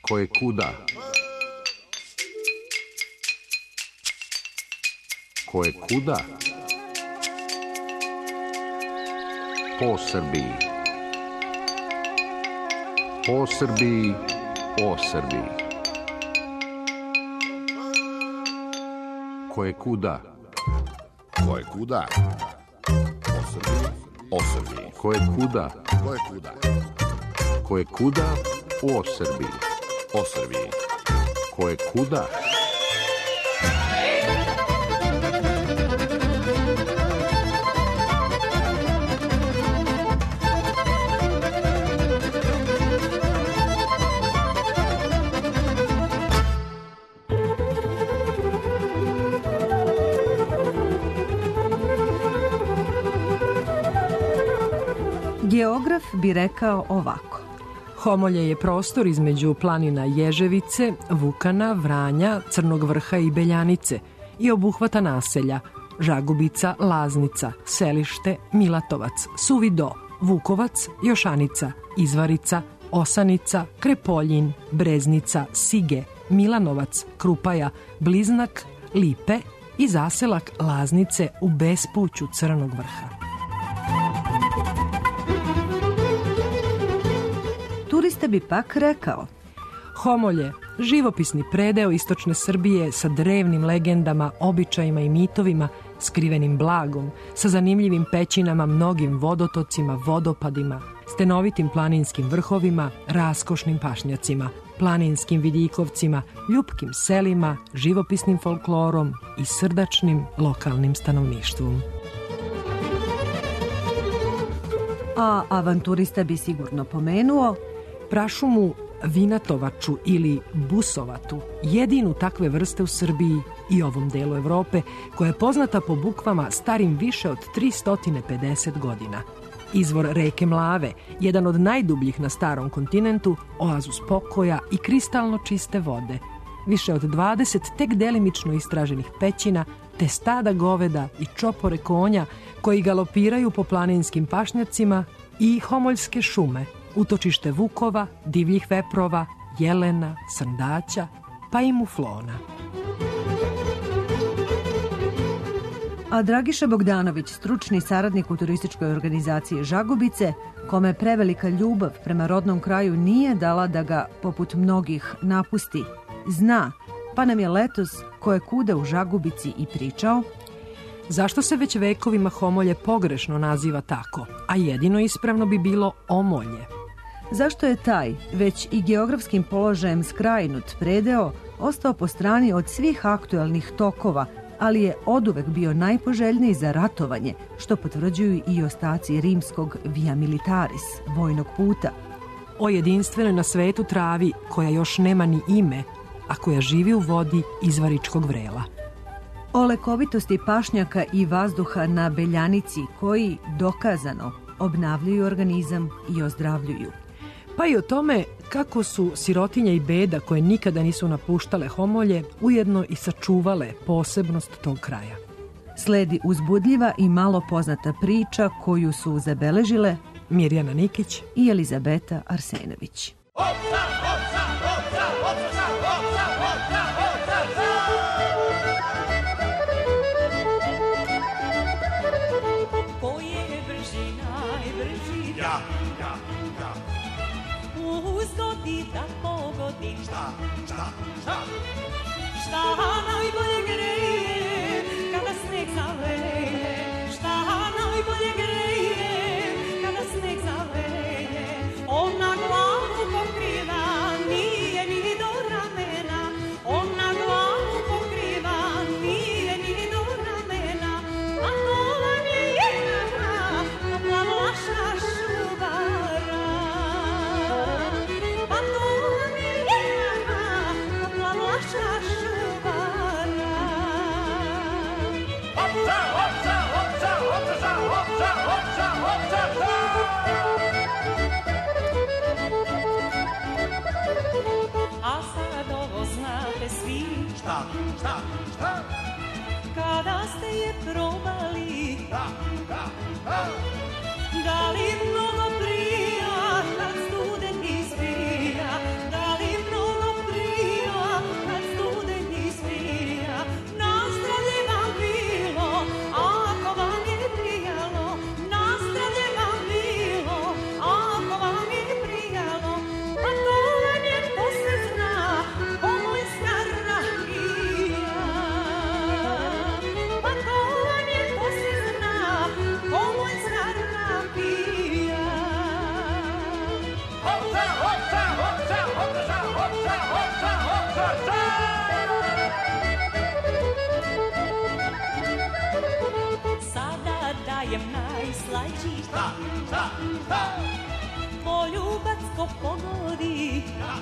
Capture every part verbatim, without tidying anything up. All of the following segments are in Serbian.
Koje kuda? Koje kuda? Po Srbiji. Po Srbiji, o Srbiji. Koje kuda? Koje kuda? O Srbiji, o Srbiji. Koje kuda? Koje kuda? Koje kuda? O Srbiji. O Srbiji. Koje kuda? Geograf bi rekao ovako. Homolje je prostor između planina Ježevice, Vukana, Vranja, Crnog Vrha i Beljanice i obuhvata naselja Žagubica, Laznica, Selište, Milatovac, Suvi Do, Vukovac, Jošanica, Izvarica, Osanica, Krepoljin, Breznica, Sige, Milanovac, Krupaja, Bliznak, Lipe i zaselak Laznice u bespuću Crnog Vrha. Turista bi pak rekao. Homolje, živopisni predeo istočne Srbije sa drevnim legendama, običajima i mitovima, skrivenim blagom, sa zanimljivim pećinama, mnogim vodotocima, vodopadima, stenovitim planinskim vrhovima, raskošnim pašnjacima, planinskim vidikovcima, ljupkim selima, živopisnim folklorom i srdačnim lokalnim stanovništvom. A avanturista bi sigurno pomenuo prašumu Vinatovaču ili Busovatu, jedinu takve vrste u Srbiji i ovom delu Evrope, koja je poznata po bukvama starim više od tristo pedeset godina. Izvor reke Mlave, jedan od najdubljih na starom kontinentu, oazu spokoja i kristalno čiste vode, više od dvadeset tek delimično istraženih pećina, te stada goveda i čopore konja koji galopiraju po planinskim pašnjacima i homoljske šume, utočište vukova, divljih veprova, jelena, srndaća, pa i muflona. A Dragiša Bogdanović, stručni saradnik u turističkoj organizaciji Žagubice, kome prevelika ljubav prema rodnom kraju nije dala da ga, poput mnogih, napusti, zna, pa nam je letos koje kuda u Žagubici i pričao. Zašto se već vekovima Homolje pogrešno naziva tako, a jedino ispravno bi bilo Omolje? Zašto je taj, već i geografskim položajem skrajnut predeo, ostao po strani od svih aktuelnih tokova, ali je oduvek bio najpoželjniji za ratovanje, što potvrđuju i ostaci rimskog via militaris, vojnog puta. O jedinstvenoj na svetu travi, koja još nema ni ime, a koja živi u vodi Izvaričkog vrela. O lekovitosti pašnjaka i vazduha na Beljanici, koji, dokazano, obnavljaju organizam i ozdravljuju. Pa i o tome kako su sirotinja i beda, koje nikada nisu napuštale Homolje, ujedno i sačuvale posebnost tog kraja. Sledi uzbudljiva i malo poznata priča koju su zabeležile Mirjana Nikić i Elizabeta Arsenović. Da pogodim šta, šta, šta, šta najbolje greje kada sneg zaleje, šta najbolje greje kada sneg zaleje, ona glavu pokriva, nije ni do ramena, ona glavu pokriva, nije ni do ramena, a to vam je jedna topla vlaša šubara. A sad ovo znate svi, šta, šta, šta, kada ste je probali, da, da, da, da li mnogo prija kad student izbija, da li mnogo Sada dajem najslađi poljubac ko pogodi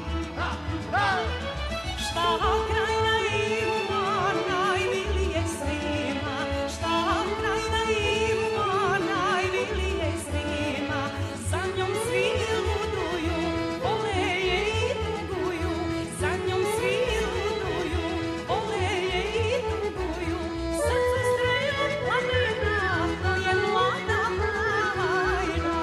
šta krajina ima najmilije svima, šta krajina ima najmilije svima, za njom svi luduju, vole je i tuguju, za njom svi luduju, vole je i tuguju, srce strela plamena, to je mlada bajna,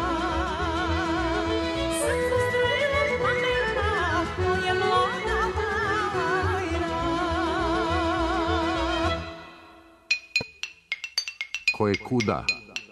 srce strela plamena, to je mlada bajna. Ko je kuda?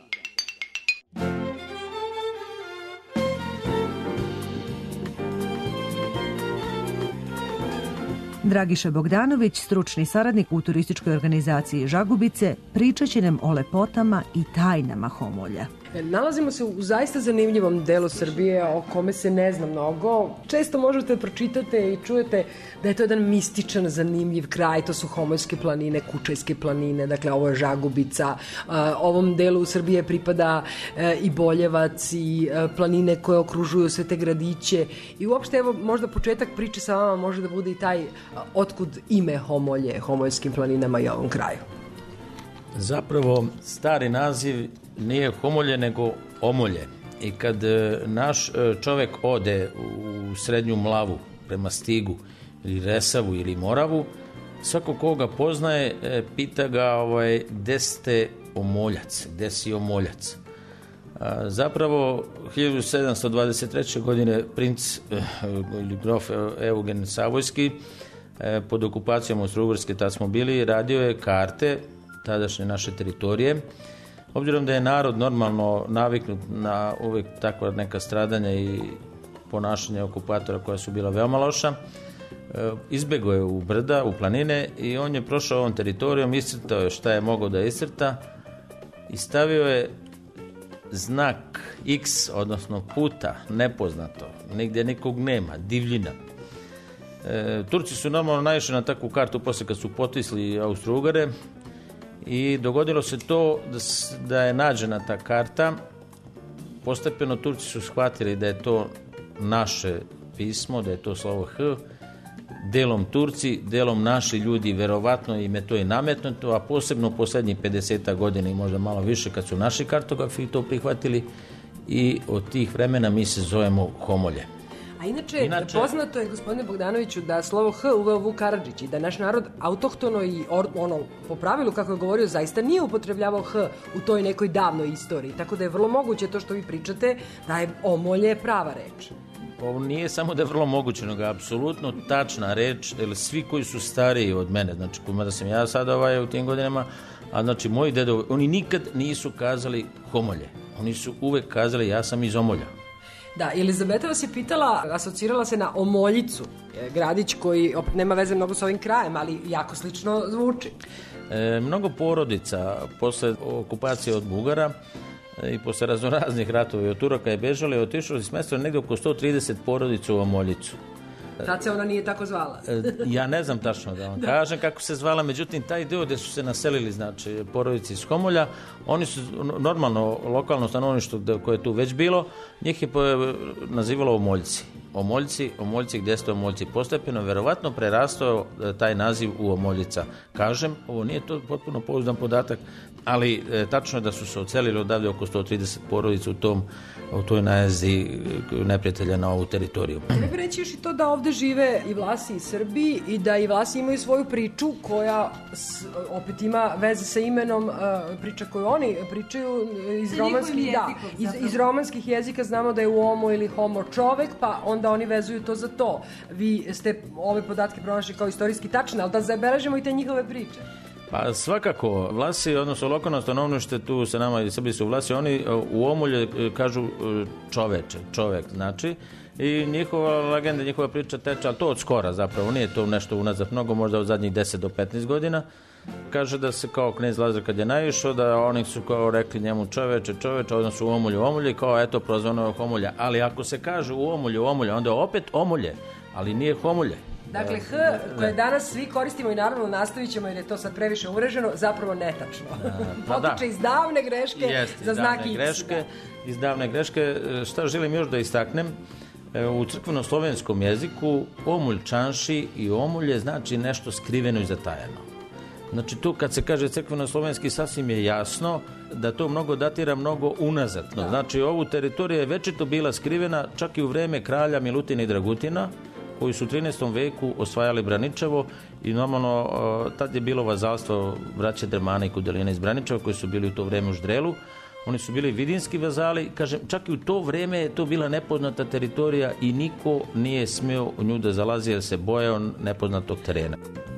Dragiša Bogdanović, stručni saradnik u turističkoj organizaciji Žagubice, pričat će nam o lepotama i tajnama Homolja. Nalazimo se u zaista zanimljivom delu Srbije o kome se ne zna mnogo. Često možete pročitate i čujete da je to jedan mističan, zanimljiv kraj. To su Homoljske planine, Kučajske planine, dakle ovo je Žagubica. Ovom delu Srbije pripada i Boljevac i planine koje okružuju sve te gradiće. I uopšte, evo, možda početak priče sa vama može da bude i taj otkud ime Homolje, Homoljskim planinama i ovom kraju. Zapravo, stari naziv nije Homolje, nego Omolje. I kad naš čovek ode u srednju Mlavu prema Stigu ili Resavu ili Moravu, svako koga poznaje pita ga ovaj, gde ste Omoljac, gde si Omoljac. Zapravo, hiljadu sedamsto dvadeset treće. godine princ ili grof Eugen Savojski pod okupacijom Austro-Ugarske, tad smo bili, radio je karte tadašnje naše teritorije. Obzirom da je narod normalno naviknut na uvijek takva neka stradanja i ponašanja okupatora koja su bila veoma loša, izbegao je u brda, u planine i on je prošao ovom teritorijom, iscrtao je šta je mogao da iscrta i stavio je znak X, odnosno puta, nepoznato, nigdje nikog nema, divljina. E, Turci su normalno naišli na takvu kartu posle kad su potisli Austro-Ugare i dogodilo se to da je nađena ta karta. Postepeno Turci su shvatili da je to naše pismo, da je to slovo H, delom Turci, delom naši ljudi, verovatno im je to i nametnuto, a posebno u poslednjih pedeset godina i možda malo više kad su naši kartografi to prihvatili i od tih vremena mi se zovemo Homolje. A inače, inače, poznato je, gospodine Bogdanoviću, da slovo H uveo Vuk Karadžić i da naš narod autohtono i or, ono, po pravilu, kako je govorio, zaista nije upotrebljavao H u toj nekoj davnoj istoriji. Tako da je vrlo moguće to što vi pričate, da je Omolje prava reč. Ovo nije samo da je vrlo moguće, nego apsolutno tačna reč, jer svi koji su stariji od mene, znači mada sam ja sada ovaj u tim godinama, a znači moji dedovi, oni nikad nisu kazali Homolje. Oni su uvek kazali ja sam iz Omolja. Da, Elizabeta vas je pitala, asocirala se na Omoljicu, gradić koji opet nema veze mnogo sa ovim krajem, ali jako slično zvuči. E, mnogo porodica posle okupacije od Bugara i posle raznoraznih ratova i od Turaka je bežalo i otišlo i smestilo negde oko sto trideset porodica u Omoljicu. Tad se ona nije tako zvala. Ja ne znam tačno da vam da. kažem kako se zvala, međutim taj deo gde su se naselili, znači porodici iz Homolja, oni su normalno lokalno stanovništvo koje je tu već bilo, njih je nazivalo Omoljci. Omoljci, Omoljci, gde ste Omoljci? Postepeno, verovatno prerastao taj naziv u Omoljica. Kažem, ovo nije to potpuno pouzdan podatak, ali e, tačno je da su se ocelili odavde oko sto trideset porodica u tom u toj najezdi neprijatelja na ovu teritoriju. Treba reći još i to da ovde žive i Vlasi i Srbi i da i Vlasi imaju svoju priču koja s, opet ima veze sa imenom, uh, priča koju oni pričaju iz romanskih, da, iz, iz romanskih jezika znamo da je u Omo ili Homo čovek, pa onda oni vezuju to za to. Vi ste ove podatke pronašli kao istorijski tačne, ali da zabeležimo i te njihove priče. Pa svakako, Vlasi, odnosno lokalno stanovništvo tu sa nama i Srbi su Vlasi, oni u Omolje kažu čoveče, čovek znači, i njihova legenda, njihova priča teče, ali to od skora zapravo, nije to nešto unazad mnogo, možda od zadnjih deset do petnaest godina, kaže da se kao knez Lazar kad je naišao, da oni su kao rekli njemu čoveče, čoveče, odnosno u omulju, omulje, kao eto prozvano je homulja. Ali ako se kaže u omulju, omulje, onda je opet omulje, ali nije homulje. Dakle, H, koje danas svi koristimo i naravno nastavit ćemo jer je to sad previše uvreženo, zapravo netačno. Pa Potiče iz davne greške Jest, za znak X. Greške, iz davne greške. Šta želim još da istaknem? U crkveno-slovenskom jeziku omulj čanši i omulje znači nešto skriveno i zatajeno. Znači tu kad se kaže crkveno-slovenski sasvim je jasno da to mnogo datira mnogo unazadno. Znači ovu teritorija je večito bila skrivena čak i u vreme kralja Milutina i Dragutina koji su u trinaestom veku osvajali Braničevo i normalno tad je bilo vazalstvo braće Drmana i Kudeljena iz Braničeva koji su bili u to vreme u Ždrelu. Oni su bili vidinski vazali, kažem, čak i u to vreme je to bila nepoznata teritorija i niko nije smio u nju da zalazi jer se bojao nepoznatog terena.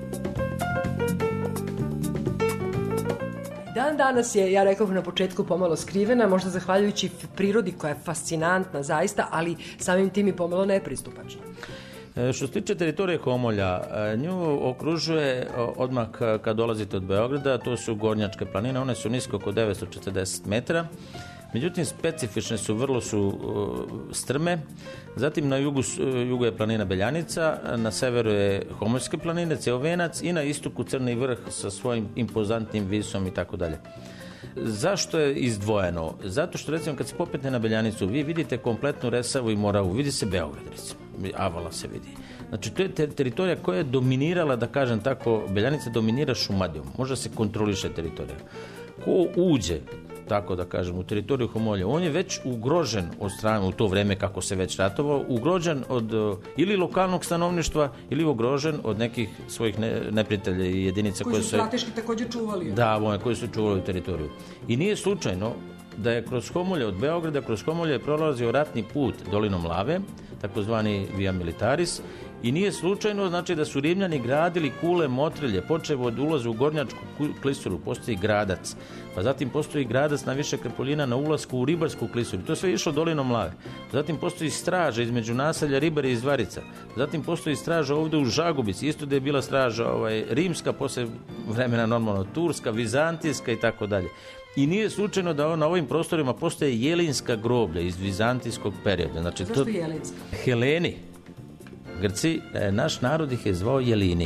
Dan danas je, ja rekao na početku, pomalo skrivena, možda zahvaljujući prirodi koja je fascinantna zaista, ali samim tim i pomalo nepristupačna. Što se tiče teritorije Homolja, nju okružuje odmah kad dolazite od Beograda, to su Gornjačke planine, one su nisko oko devetsto četrdeset metara, međutim specifične su, vrlo su strme, zatim na jugu, jugu je planina Beljanica, na severu je Homoljske planine, Ceovenac i na istoku Crni vrh sa svojim impozantnim visom i tako dalje. Zašto je izdvojeno? Zato što recimo kad se popete na Beljanicu vi vidite kompletnu Resavu i Moravu, vidi se Beograd recimo, Avala se vidi. Znači to je ter- teritorija koja je dominirala, da kažem tako, Beljanica dominira Šumadijom, može se kontroliše teritorija. Ko uđe, tako da kažem, u teritoriju Homolja, on je već ugrožen od strane, u to vreme kako se već ratovao, ugrožen od uh, ili lokalnog stanovništva ili ugrožen od nekih svojih ne, neprijatelja i jedinica koji koje su se strateški također čuvali. Da, one koji su čuvali teritoriju. I nije slučajno da je kroz Homolje od Beograda, kroz Homolje je prolazio ratni put dolinom Lave, takozvani Via Militaris, i nije slučajno, znači da su Rimljani gradili kule Motrilje, počevo od ulaza u Gornjačku klisuru, postoji gradac, pa zatim postoji gradac na više Krepoljina na ulasku u Ribarsku klisuru, to je sve išlo dolinom Lave. Zatim postoji straža između naselja Ribare i Zvarica, zatim postoji straža ovdje u Žagubici, isto da je bila straža ovaj, rimska, posle vremena normalno turska, vizantijska i tako dalje. I nije slučajno da na ovim prostorima postoje jelinska groblja iz vizantijskog perioda. Znači, zašto to, jelinska? Heleni. Grci, naš narod ih je zvao Jelini.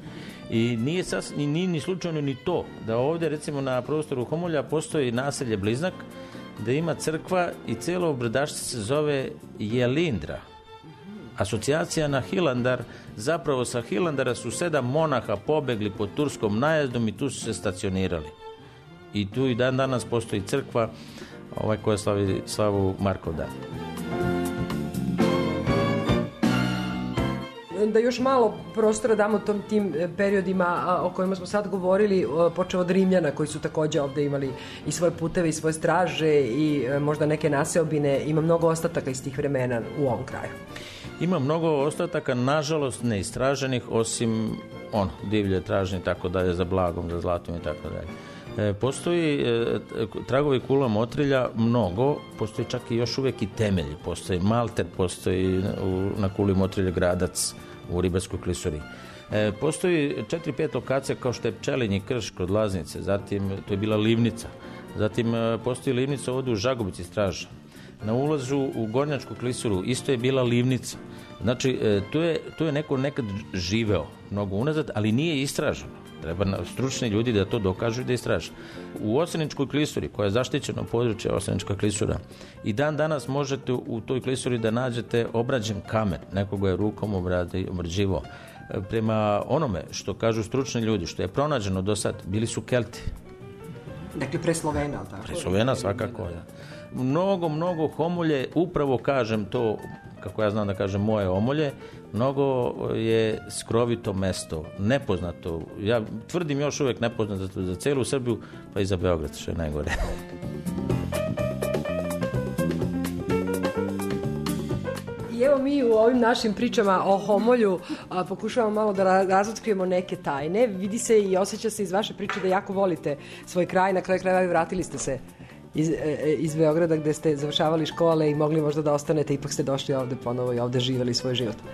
I nije, sas, nije ni slučajno ni to da ovdje recimo na prostoru Homolja postoji naselje Bliznak da ima crkva i cijelo obradaštvo se zove Jelindra. Asocijacija na Hilandar, zapravo sa Hilandara su sedam monaha pobegli pod turskom najezdom i tu su se stacionirali. I tu i dan danas postoji crkva ovaj koja slavi slavu Markovdan. Da još malo prostora damo tom tim periodima o kojima smo sad govorili, počeo od Rimljana koji su također ovdje imali i svoje puteve i svoje straže i možda neke naseobine. Ima mnogo ostataka iz tih vremena u ovom kraju. Ima mnogo ostataka, nažalost neistraženih, osim on, divlje tražnje i tako dalje, za blagom, za zlatom i tako dalje. E, postoji e, tragovi kula Motrilja mnogo, postoji čak i još uvijek i temelji, postoji Malter, postoji u, na kuli Motrilja gradac u Ribarskoj klisuri. E, postoji četiri pet lokacija kao što je Pčelinji krš kod Laznice, zatim to je bila Livnica, zatim e, postoji Livnica ovdje u Žagubici straža. Na ulazu u Gornjačku klisuru isto je bila Livnica. Znači, e, tu, je, tu je neko nekad živeo mnogo unazad, ali nije istraženo. Treba stručni ljudi da to dokažu i da istraže. U Oseničkoj klisuri, koja je zaštićeno područje Osenička klisura, i dan danas možete u toj klisuri da nađete obrađen kamen, nekoga je rukom obradi, obrađivo. Prema onome što kažu stručni ljudi, što je pronađeno do sad, bili su Kelti. Dakle, pre Slovena, tako? Pre Slovena svakako, da. Mnogo, mnogo Homolje, upravo kažem to, kako ja znam da kažem, moje Omolje, mnogo je skrovito mesto, nepoznato. Ja tvrdim još uvijek nepoznato za cijelu Srbiju, pa i za Beograd, što je najgore. I evo mi u ovim našim pričama o Homolju a, pokušavamo malo da razotkrijemo neke tajne. Vidi se i osjeća se iz vaše priče da jako volite svoj kraj, na kraju krajeva i vratili ste se Iz, iz Beograda gdje ste završavali škole i mogli možda da ostanete, ipak ste došli ovdje ponovo i ovdje živjeli svoj život.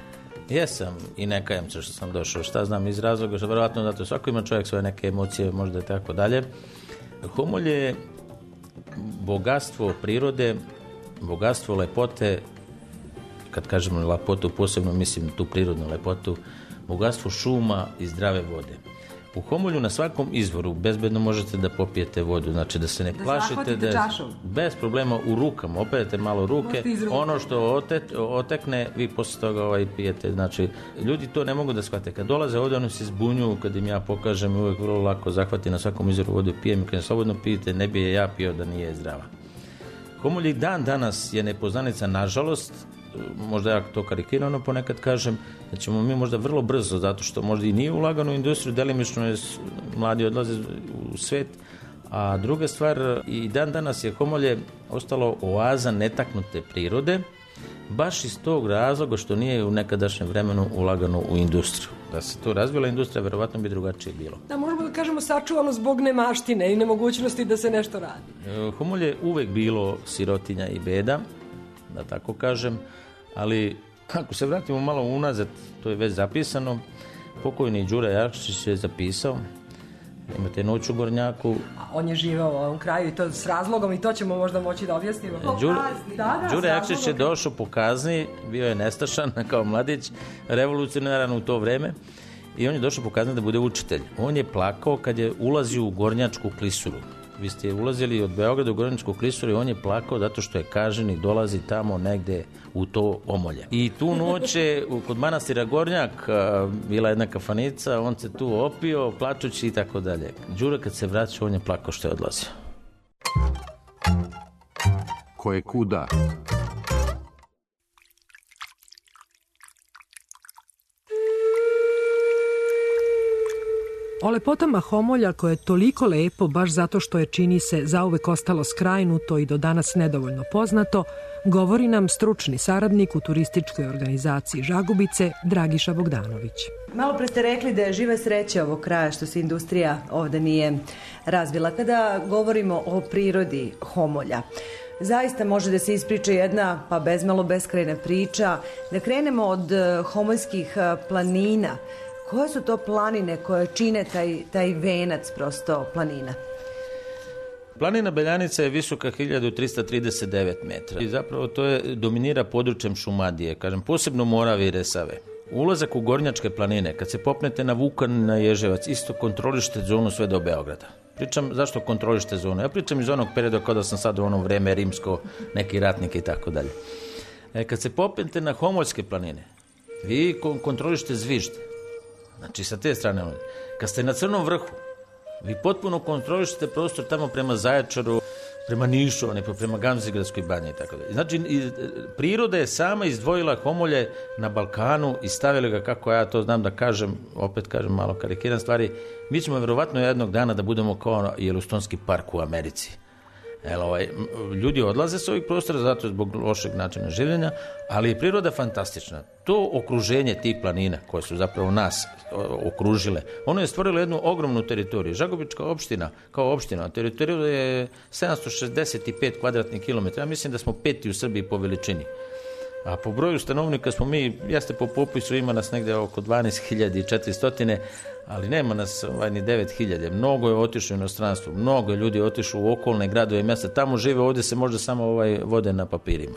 Jesam i ne kajem se što sam došao. Šta znam iz razloga, što verovatno zato svako ima čovjek svoje neke emocije, možda i tako dalje. Homolje je bogatstvo prirode, bogatstvo lepote, kad kažemo lepotu, posebno mislim tu prirodnu lepotu, bogatstvo šuma i zdrave vode. U Homolju na svakom izvoru bezbedno možete da popijete vodu, znači da se ne da plašite da čašom. Bez problema u rukama, operete malo ruke, ono što otet, otekne, vi posle toga ovaj pijete. Znači, ljudi to ne mogu da shvate. Kad dolaze ovdje, oni se zbunju, kad im ja pokažem, uvijek vrlo lako zahvati na svakom izvoru vodu, pijem, kad je slobodno pijete, ne bi je ja pio da nije zdrava. Homolje dan danas je nepoznanica, nažalost, možda ja to karikirano ponekad kažem, da ćemo mi možda vrlo brzo, zato što možda i nije ulagano u industriju, delimično je mladi odlaze u svet, a druga stvar, i dan danas je Homolje ostalo oaza netaknute prirode, baš iz tog razloga što nije u nekadašnjem vremenu ulagano u industriju. Da se to razvila industrija, verovatno bi drugačije bilo. Da, možemo da kažemo sačuvano zbog nemaštine i nemogućnosti da se nešto radi. Homolje je uvek bilo sirotinja i beda, da tako kažem, ali ako se vratimo malo unazad, to je već zapisano, pokojni Đura Jakšić je zapisao, imate Noć u Gornjaku. A on je živeo u ovom kraju i to s razlogom, i to ćemo možda moći da objasnimo. Đura, da, da, Đura Jakšić je došao po kazni, bio je nestašan kao mladić, revolucionaran u to vreme, i on je došao po kazni da bude učitelj. On je plakao kad je ulazio u Gornjačku klisuru. Vi ste ulazili od Beograda u Gornjačku klisuru i on je plakao zato što je kaženi dolazi tamo negde u to Omolje. I tu noć je kod manastira Gornjak bila jedna kafanica, on se tu opio, plačući i tako dalje. Đura kad se vraća, on je plakao što je odlazio. Ko je kuda? O lepotama Homolja, koje je toliko lepo baš zato što je, čini se, zauvek ostalo skrajnuto i do danas nedovoljno poznato, govori nam stručni saradnik u turističkoj organizaciji Žagubice, Dragiša Bogdanović. Malo pre ste rekli da je živa sreća ovog kraja što se industrija ovde nije razvila. Kada govorimo o prirodi Homolja, zaista može da se ispriča jedna, pa bezmalo beskrajna priča. Da krenemo od homoljskih planina. Koje su to planine koje čine taj, taj venac prosto planina? Planina Beljanica je visoka hiljadu trista trideset devet metra i zapravo to je dominira područjem Šumadije, kažem, posebno Morave i Resave. Ulazak u Gornjačke planine, kad se popnete na Vukan, na Ježevac, isto kontrolište zonu sve do Beograda. Pričam zašto kontrolište zonu. Ja pričam iz onog perioda kada sam sad u ono vreme rimsko, neki ratnik i tako dalje. E, kad se popnete na Homoljske planine, vi kontrolište zvižde. Znači, sa te strane, kad ste na Crnom vrhu, vi potpuno kontrolišete prostor tamo prema Zaječaru, prema Nišu, a ne prema Gamzigradskoj banji i tako dalje. Znači, priroda je sama izdvojila Homolje na Balkanu i stavila ga, kako ja to znam da kažem, opet kažem malo karikiran stvari, mi ćemo vjerovatno jednog dana da budemo kao Jelostonski park u Americi. Jel, ovaj, ljudi odlaze s ovih prostora zato zbog lošeg načina življenja, ali je priroda fantastična. To okruženje tih planina koje su zapravo nas okružile, ono je stvorilo jednu ogromnu teritoriju. Žagubička opština kao opština, teritorija je sedamsto šezdeset pet kvadratnih kilometara, ja mislim da smo peti u Srbiji po veličini. A po broju stanovnika smo mi, jeste po popisu, ima nas negde oko dvanaest hiljada četiristo, ali nema nas ovaj, ni devet hiljada. Mnogo je otišlo u inostranstvo, mnogo ljudi je otišlo u okolne gradove i mjesta. Tamo žive, ovdje se možda samo ovaj, vode na papirima.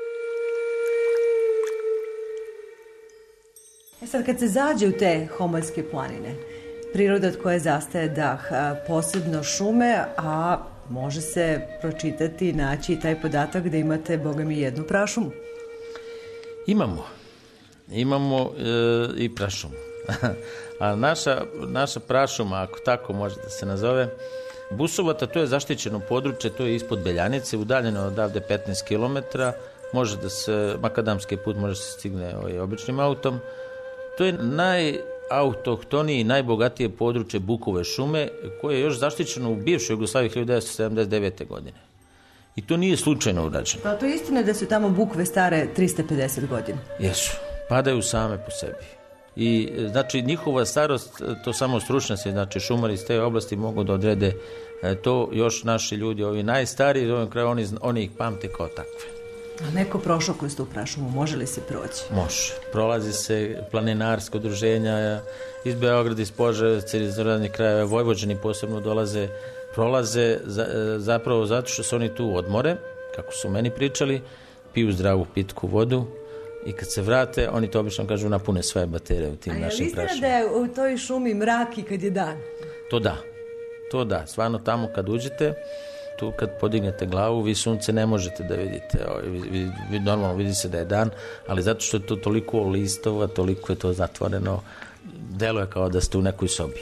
E sad, kad se zađe u te Homoljske planine, priroda od koje zastaje dah, posebno šume, a može se pročitati i naći taj podatak da imate, boga mi, jednu prašumu. Imamo. Imamo e, i prašumu. A naša, naša prašuma, ako tako može da se nazove, Busovata, to je zaštićeno područje, to je ispod Beljanice, udaljeno odavde petnaest kilometara, može da se, makadamski put može se stigne ovaj, običnim autom. To je najautohtonije i najbogatije područje bukove šume, koje je još zaštićeno u bivšoj Jugoslaviji hiljadu devetsto sedamdeset devete. godine. I to nije slučajno urađeno. Pa to je istina da su tamo bukve stare trista pedeset godina. Jesu, padaju same po sebi. I znači njihova starost, to samo stručnjaci, znači šumari iz te oblasti mogu da odrede, to još naši ljudi, ovi najstariji, oni, oni ih pamte kao takve. A neko prošao kroz tu prašumu, može li se proći? Može. Prolazi se planinarsko udruženja iz Beograda, iz Požarevca, iz raznih krajeva, Vojvođani posebno dolaze, prolaze za, zapravo zato što se oni tu odmore, kako su meni pričali, piju zdravu pitku vodu i kad se vrate, oni to obično kažu napune svoje baterije u tim našim prašima. A je li istina da je u toj šumi mrak i kad je dan? To da. To da. Stvarno tamo kad uđete, tu kad podignete glavu, vi sunce ne možete da vidite. Vi, vi, vi normalno vidi se da je dan, ali zato što je to toliko listova, toliko je to zatvoreno, deluje kao da ste u nekoj sobi.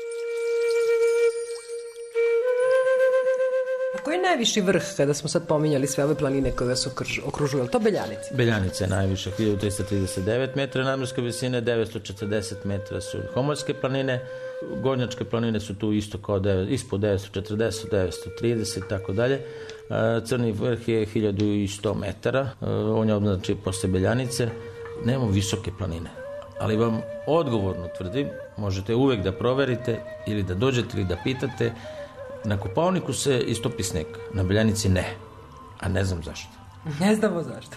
A koji je najviši vrh, kada smo sad pominjali sve ove planine koje vas okružuju? Je to Beljanice? Beljanice je najviše, hiljadu trista trideset devet metara nadmorske visine, devetsto četrdeset metara su Homorske planine, Gornjačke planine su tu isto kao devet, ispod devetsto četrdeset, devetsto trideset i tako dalje. Crni vrh je hiljadu sto metara, on je obnači posle Beljanice. Nemamo visoke planine, ali vam odgovorno tvrdim, možete uvek da proverite ili da dođete ili da pitate. Na Kopaoniku se istopi sneg, na Beljanici ne, a ne znam zašto. Ne znamo zašto.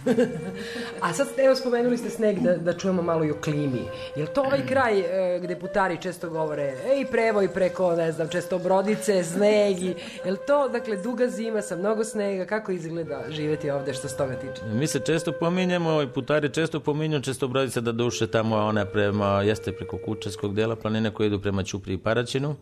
A sad, evo, spomenuli ste sneg, da, da čujemo malo i o klimi. Je li to ovaj kraj e, gde putari često govore, ej, prevoj preko, ne znam, često brodice, sneg, i, je li to, dakle, duga zima sa mnogo snega, kako izgleda živeti ovde što se toga tiče? Mi se često pominjemo, i putari često pominju, često brodice da duše tamo, one prema, jeste preko Kučevskog dela planine koje idu prema Ćupriji i Paraćinu.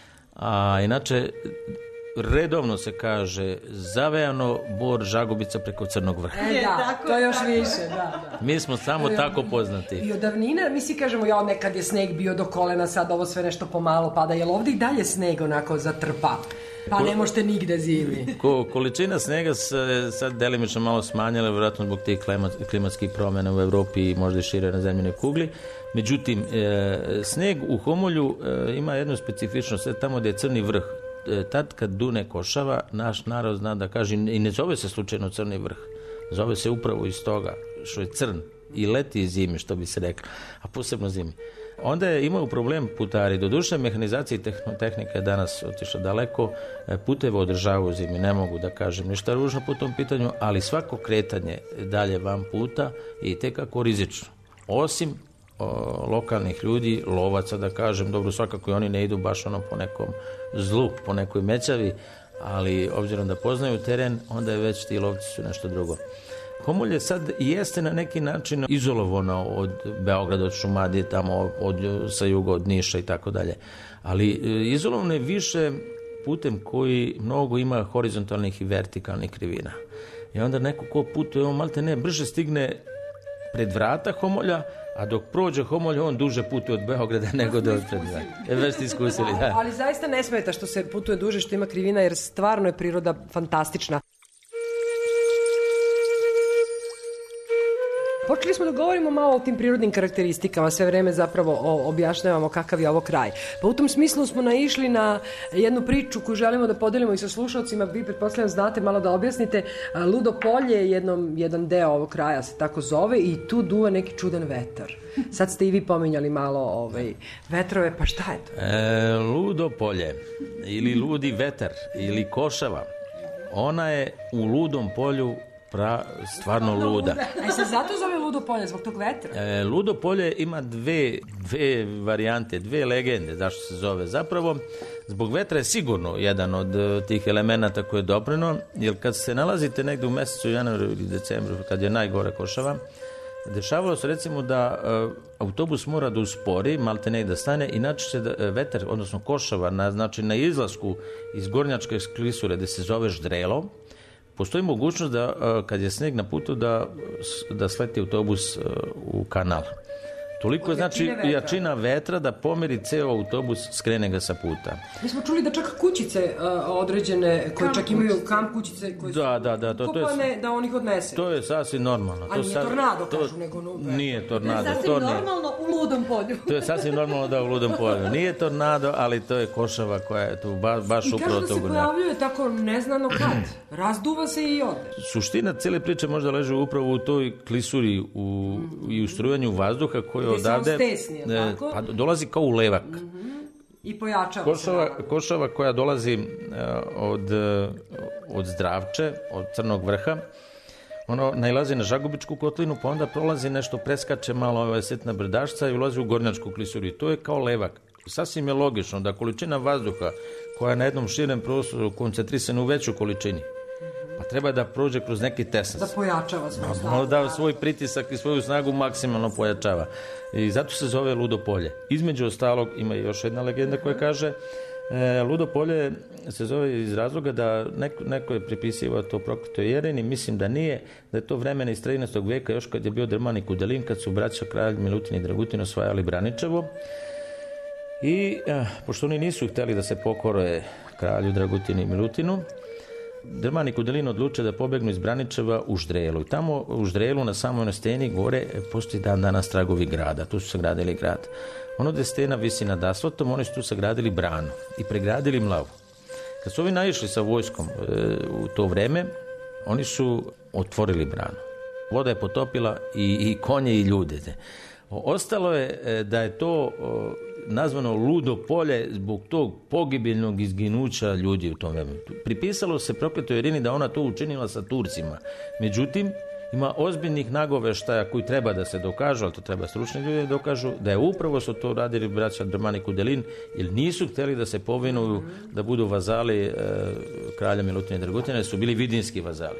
A inače, redovno se kaže zavejano Bor Žagubica preko Crnog vrha. E, da, to još više, da, da. Mi smo samo e, tako poznati. I od davnina, mi si kažemo, ja, nekad je sneg bio do kolena, sad ovo sve nešto pomalo pada, jel ovdje i dalje sneg onako zatrpa? Pa ne možete nigde zimi. Ko, količina snega se sad delimično malo smanjila, vjerojatno zbog tih klimatskih promjena u Evropi i možda i šire na zemljenoj kugli. Međutim, e, sneg u Homolju e, ima jednu specifičnost, tamo gdje je Crni vrh. E, tad kad dune košava, naš narod zna da kaže, i ne zove se slučajno Crni vrh, zove se upravo iz toga što je crn i leti i zimi, što bi se reklo, a posebno zimi. Onda je imao problem putari. Doduše, mehanizacija i tehnika je danas otišla daleko. Puteve održavaju zimi, ne mogu da kažem ništa ružno po tom pitanju, ali svako kretanje dalje van puta je itekako rizično. Osim o, lokalnih ljudi, lovaca da kažem, dobro, svakako i oni ne idu baš ono po nekom zlu, po nekoj mećavi, ali obzirom da poznaju teren, onda je već ti lovci su nešto drugo. Homolje sad jeste na neki način izolovano od Beograda, od Šumadije, tamo od, sa juga, od Niša i tako dalje. Ali izolovano je više putem koji mnogo ima horizontalnih i vertikalnih krivina. I onda neko ko putuje, on malte ne, brže stigne pred vrata Homolja, a dok prođe Homolje, on duže putuje od Beograda nego do pred vrata. E, već ste iskusili, da. Ali zaista ne smeta što se putuje duže, što ima krivina, jer stvarno je priroda fantastična. Počeli smo da govorimo malo o tim prirodnim karakteristikama, sve vreme zapravo objašnjavamo kakav je ovo kraj. Pa u tom smislu smo naišli na jednu priču koju želimo da podelimo i sa slušalcima. Vi pretpostavljam znate, malo da objasnite. Ludo polje, jednom, jedan deo ovog kraja se tako zove i tu duva neki čudan vetar. Sad ste i vi pominjali malo ovaj, vetrove, pa šta je to? E, Ludo polje ili ludi vetar ili košava, ona je u Ludom polju pra, stvarno luda. A se zato zove Ludo polje, zbog tog vetra? E, Ludo polje ima dve, dve varijante, dve legende zašto se zove. Zapravo, zbog vetra je sigurno jedan od tih elemenata koje je doprino, jer kad se nalazite negdje u mjesecu januaru ili decembru, kad je najgore košava, dešavalo se recimo da uh, autobus mora da uspori, malte ne da stane, inače će da, vetar, odnosno košava, na, znači na izlasku iz Gornjačke klisure, gde se zove Ždrelo, postoji mogućnost da, uh, kad je sneg na putu, da, da sleti autobus uh, u kanal. Toliko je znači vetra. jačina vetra da pomeri ceo autobus, skrene ga sa puta. Mi smo čuli da čak kućice uh, određene, koje kamp čak imaju kućice. kamp kućice koje su da, da, da, to, kopane, to je, da on ih odnese. To je sasvim normalno. A to nije sad, tornado, to, kažu, nego nube. Nije tornado. To je sasvim to normalno u Ludom polju. To je sasvim normalno da u Ludom polju. Nije tornado, ali to je košava koja je tu ba, baš upravo toga. I kažu da se pojavljuje tako neznano kad. Razduva se i ode. Suština cijele priče možda leži upravo u toj klisuri u, i u strujanju vazduha koje odavde Ne, pa dolazi kao ulevak. Mm-hmm. I pojačava košava, se. Košava koja dolazi uh, od, uh, od Zdravče, od Crnog vrha, ono najlazi na Žagubičku kotlinu, pa onda prolazi nešto, preskače malo ove setna brdašca i ulazi u Gornjačku klisuru. I to je kao levak. Sasvim je logično da količina vazduha koja je na jednom širem prostoru koncentrisana u većoj količini, pa treba da prođe kroz neki tesnac. Da pojačava svoju snagu. Da svoj pritisak i svoju snagu maksimalno pojačava. I zato se zove Ludo polje. Između ostalog ima još jedna legenda koja kaže e, Ludo polje se zove iz razloga da neko, neko je pripisivao to prokletoj Jereni, mislim da nije, da je to vremena iz trinaestog veka, još kad je bio Drmanik Kudelin, kad su braća kralj Milutin i Dragutin osvajali Braničevo. I eh, pošto oni nisu hteli da se pokore kralju Dragutinu i Milutinu, Drman i Kudelin odluče da pobegnu iz Braničeva u Ždrelu. I tamo u Ždrelu na samoj steni gore postoji dan danas tragovi grada. Tu su sagradili grad. Ono gde stena visi nad asfaltom, oni su tu sagradili branu i pregradili mlavu. Kad su ovi naišli sa vojskom e, u to vreme, oni su otvorili branu. Voda je potopila i, i konje i ljude. Ostalo je e, da je to o, nazvano Ludo polje zbog tog pogibeljnog izginuća ljudi u tom vremenu. Pripisalo se prokletoj Jerini da ona to učinila sa Turcima. Međutim, ima ozbiljnih nagoveštaja koji treba da se dokažu, ali to treba stručni ljudi da dokažu, da je upravo su to radili braća Drman i Kudelin, jer nisu htjeli da se povinuju, da budu vazali e, kralja Milutina i Dragutina, su bili vidinski vazali.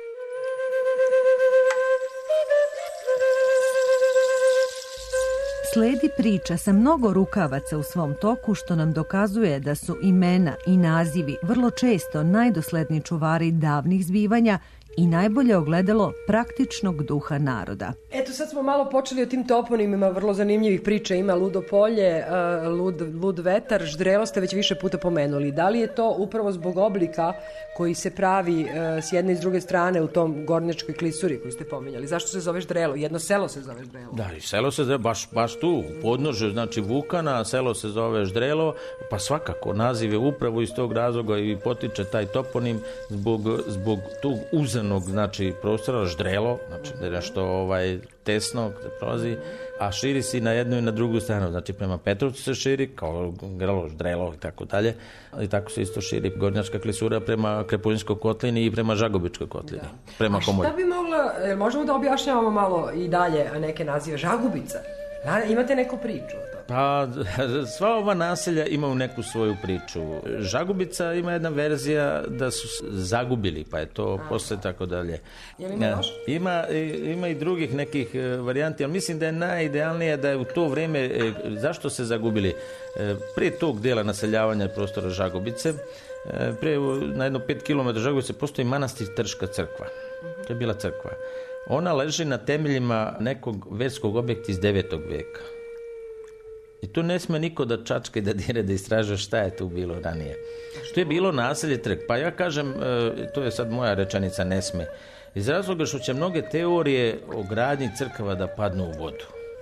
Sledi priča sa mnogo rukavaca u svom toku, što nam dokazuje da su imena i nazivi vrlo često najdosledniji čuvari davnih zbivanja i najbolje ogledalo praktičnog duha naroda. Eto, sad smo malo počeli o tim toponimima, vrlo zanimljivih priča. Ima Ludo polje, Lud, Lud vetar, Ždrelo ste već više puta pomenuli. Da li je to upravo zbog oblika koji se pravi s jedne i s druge strane u tom Gornjačkoj klisuri koju ste pomenjali? Zašto se zove Ždrelo? Jedno selo se zove Ždrelo. Da, i selo se zove baš, baš tu, u podnožju, znači Vukana, selo se zove Ždrelo, pa svakako naziv je upravo iz tog razloga i potiče taj toponim zbog, zbog tog uzanog, znači prostora Ždrelo, znači da je nešto ovaj, tesno gde prolazi, a širi se na jednu i na drugu stranu, znači prema Petrovcu se širi kao Grlo, Ždrelo i tako dalje, i tako se isto širi Gornjačka klisura prema Krepoljinskoj kotlini i prema Žagubičkoj kotlini, da. Prema Komolju. A šta bi mogla, možemo da objašnjavamo malo i dalje neke nazive? Žagubica, da, imate neku priču o tome? Pa, sva ova naselja imaju neku svoju priču. Žagubica ima jedna verzija da su zagubili, pa je to a, posle tako dalje. Je li ima još? Ima, ima i drugih nekih varijanti, ali mislim da je najidealnije da je u to vreme, zašto se zagubili? Prije tog dela naseljavanja prostora Žagubice, prije na jedno pet kilometara Žagubice postoji manastir Trška crkva. To je bila crkva. Ona leži na temeljima nekog verskog objekta iz devetog veka. I tu ne sme niko da čačka i da dire, da istražuje šta je tu bilo ranije. To je bilo naselje Trg. Pa ja kažem, to je sad moja rečenica, ne sme. Iz razloga što će mnoge teorije o gradnji crkava da padnu u vodu.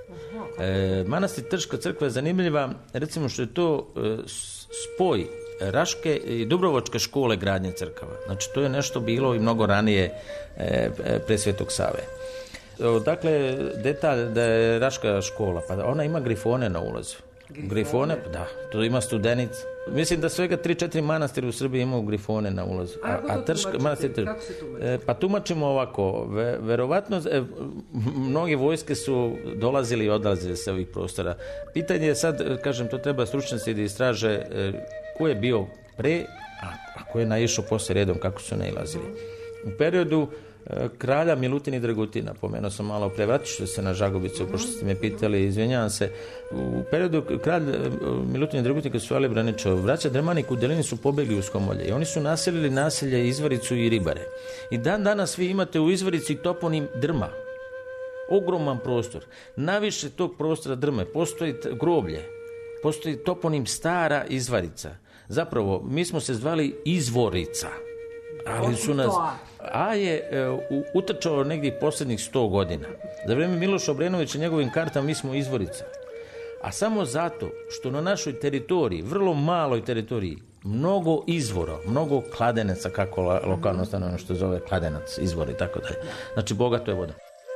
E, manastir Trška crkva je zanimljiva, recimo što je to e, spoj Raške i Dubrovačke škole gradnje crkava. Znači to je nešto bilo i mnogo ranije e, pre Svetog Save. Dakle, detalj da je Raška škola, pa ona ima grifone na ulazu. Grifone? Grifone, da, to ima Studenica. Mislim da svega tri četiri manastira u Srbiji imaju grifone na ulazu. A, a, a Trška, manastir, kako se tumači? E, pa tumačimo ovako, ve, verovatno e, mnogi vojske su dolazili i odlazili sa ovih prostora. Pitanje je sad, kažem, to treba stručnosti da istraže e, ko je bio pre, a, a ko je naišao posle redom, kako su nailazili. U periodu kralja Milutina i Dragutina, pomenuo sam malo pre, vratiš se na Žagubicu, pošto ste me pitali, izvinjavam se. U periodu kralj Milutina i Dragutina, kad su svali Braničevo, braća Drman i Kudelin su pobegli u Skomolje i oni su naselili naselje Izvoricu i Ribare. I dan danas vi imate u Izvorici toponim Drma. Ogroman prostor. Naviše tog prostora Drme postoji groblje, postoji toponim Stara Izvarica. Zapravo, mi smo se zvali Izvorica, ali su nas... A je e, utrčao negdje posljednjih sto godina. Za vrijeme Miloša Obrenovića njegovim kartama mi smo Izvorica. A samo zato što na našoj teritoriji, vrlo maloj teritoriji, mnogo izvora, mnogo kladenaca, kako lokalno stanovno što zove kladenac, izvor i tako dalje. Znači, bogato je voda.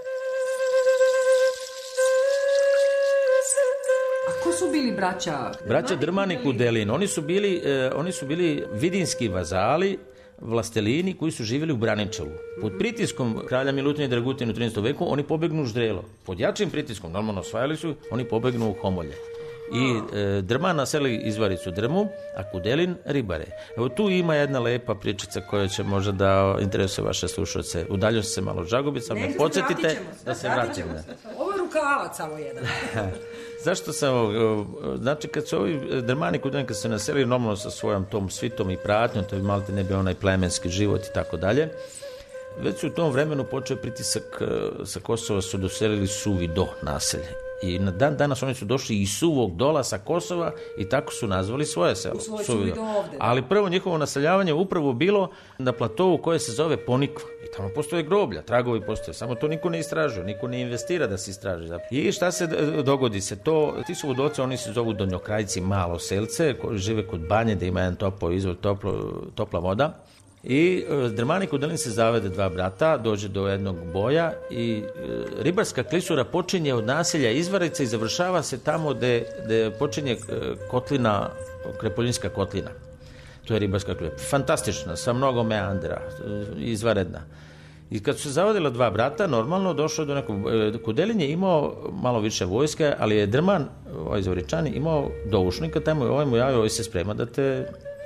A ko su bili braća? Braća Drman i Kudelin. Oni su bili, e, oni su bili vidinski vazali vlastelini koji su živjeli u Braničevu. Pod pritiskom kralja Milutina i Dragutina u trinaestom veku oni pobegnu u Ždrelo. Pod jačim pritiskom, normalno osvajali su, oni pobegnu u Homolje. I e, Drman naseli Izvaricu Drmu, a Kudelin Ribare. Evo tu ima jedna lepa pričica koja će možda da interesuje vaše slušalce. Udaljio se malo od Žagubica, me podsjetite da se vratimo. Ovo je rukavac samo jedan. Zašto sam, znači kad su ovi Drmani Kudelin kad se naselili normalno sa svojom tom svitom i pratnjom, to bi malte ne bio onaj plemenski život i tako dalje, već su u tom vremenu počeo pritisak sa Kosova, su doselili Suvi Do naselje. I na dan danas oni su došli iz Suvog Dola sa Kosova i tako su nazvali svoje selo. Suvi Do. Ali prvo njihovo naseljavanje upravo bilo na platovu koje se zove Ponikva. I tamo postoje groblja, tragovi postoje. Samo to niko ne istražuje, niko ne investira da se istraži. I šta se dogodi se to? Ti su vodolci, oni se zovu Donjokrajci, malo selce, koji žive kod banje da ima jedan toplo izvor, toplo, topla voda. I Drmani Kudelin se zavede dva brata, dođe do jednog boja i e, ribarska klisura počinje od naselja Izvarica i završava se tamo gde, gde počinje kotlina, Krepoljinska kotlina. To je ribarska klisura. Fantastična, sa mnogo meandra, izvaredna. I kad su se zavodila dva brata, normalno došlo do nekog... Kudelin je imao malo više vojske, ali je Drman, ovaj Izvaričani, imao doušnika, tamo je ovaj mu javio, ovaj se sprema da te...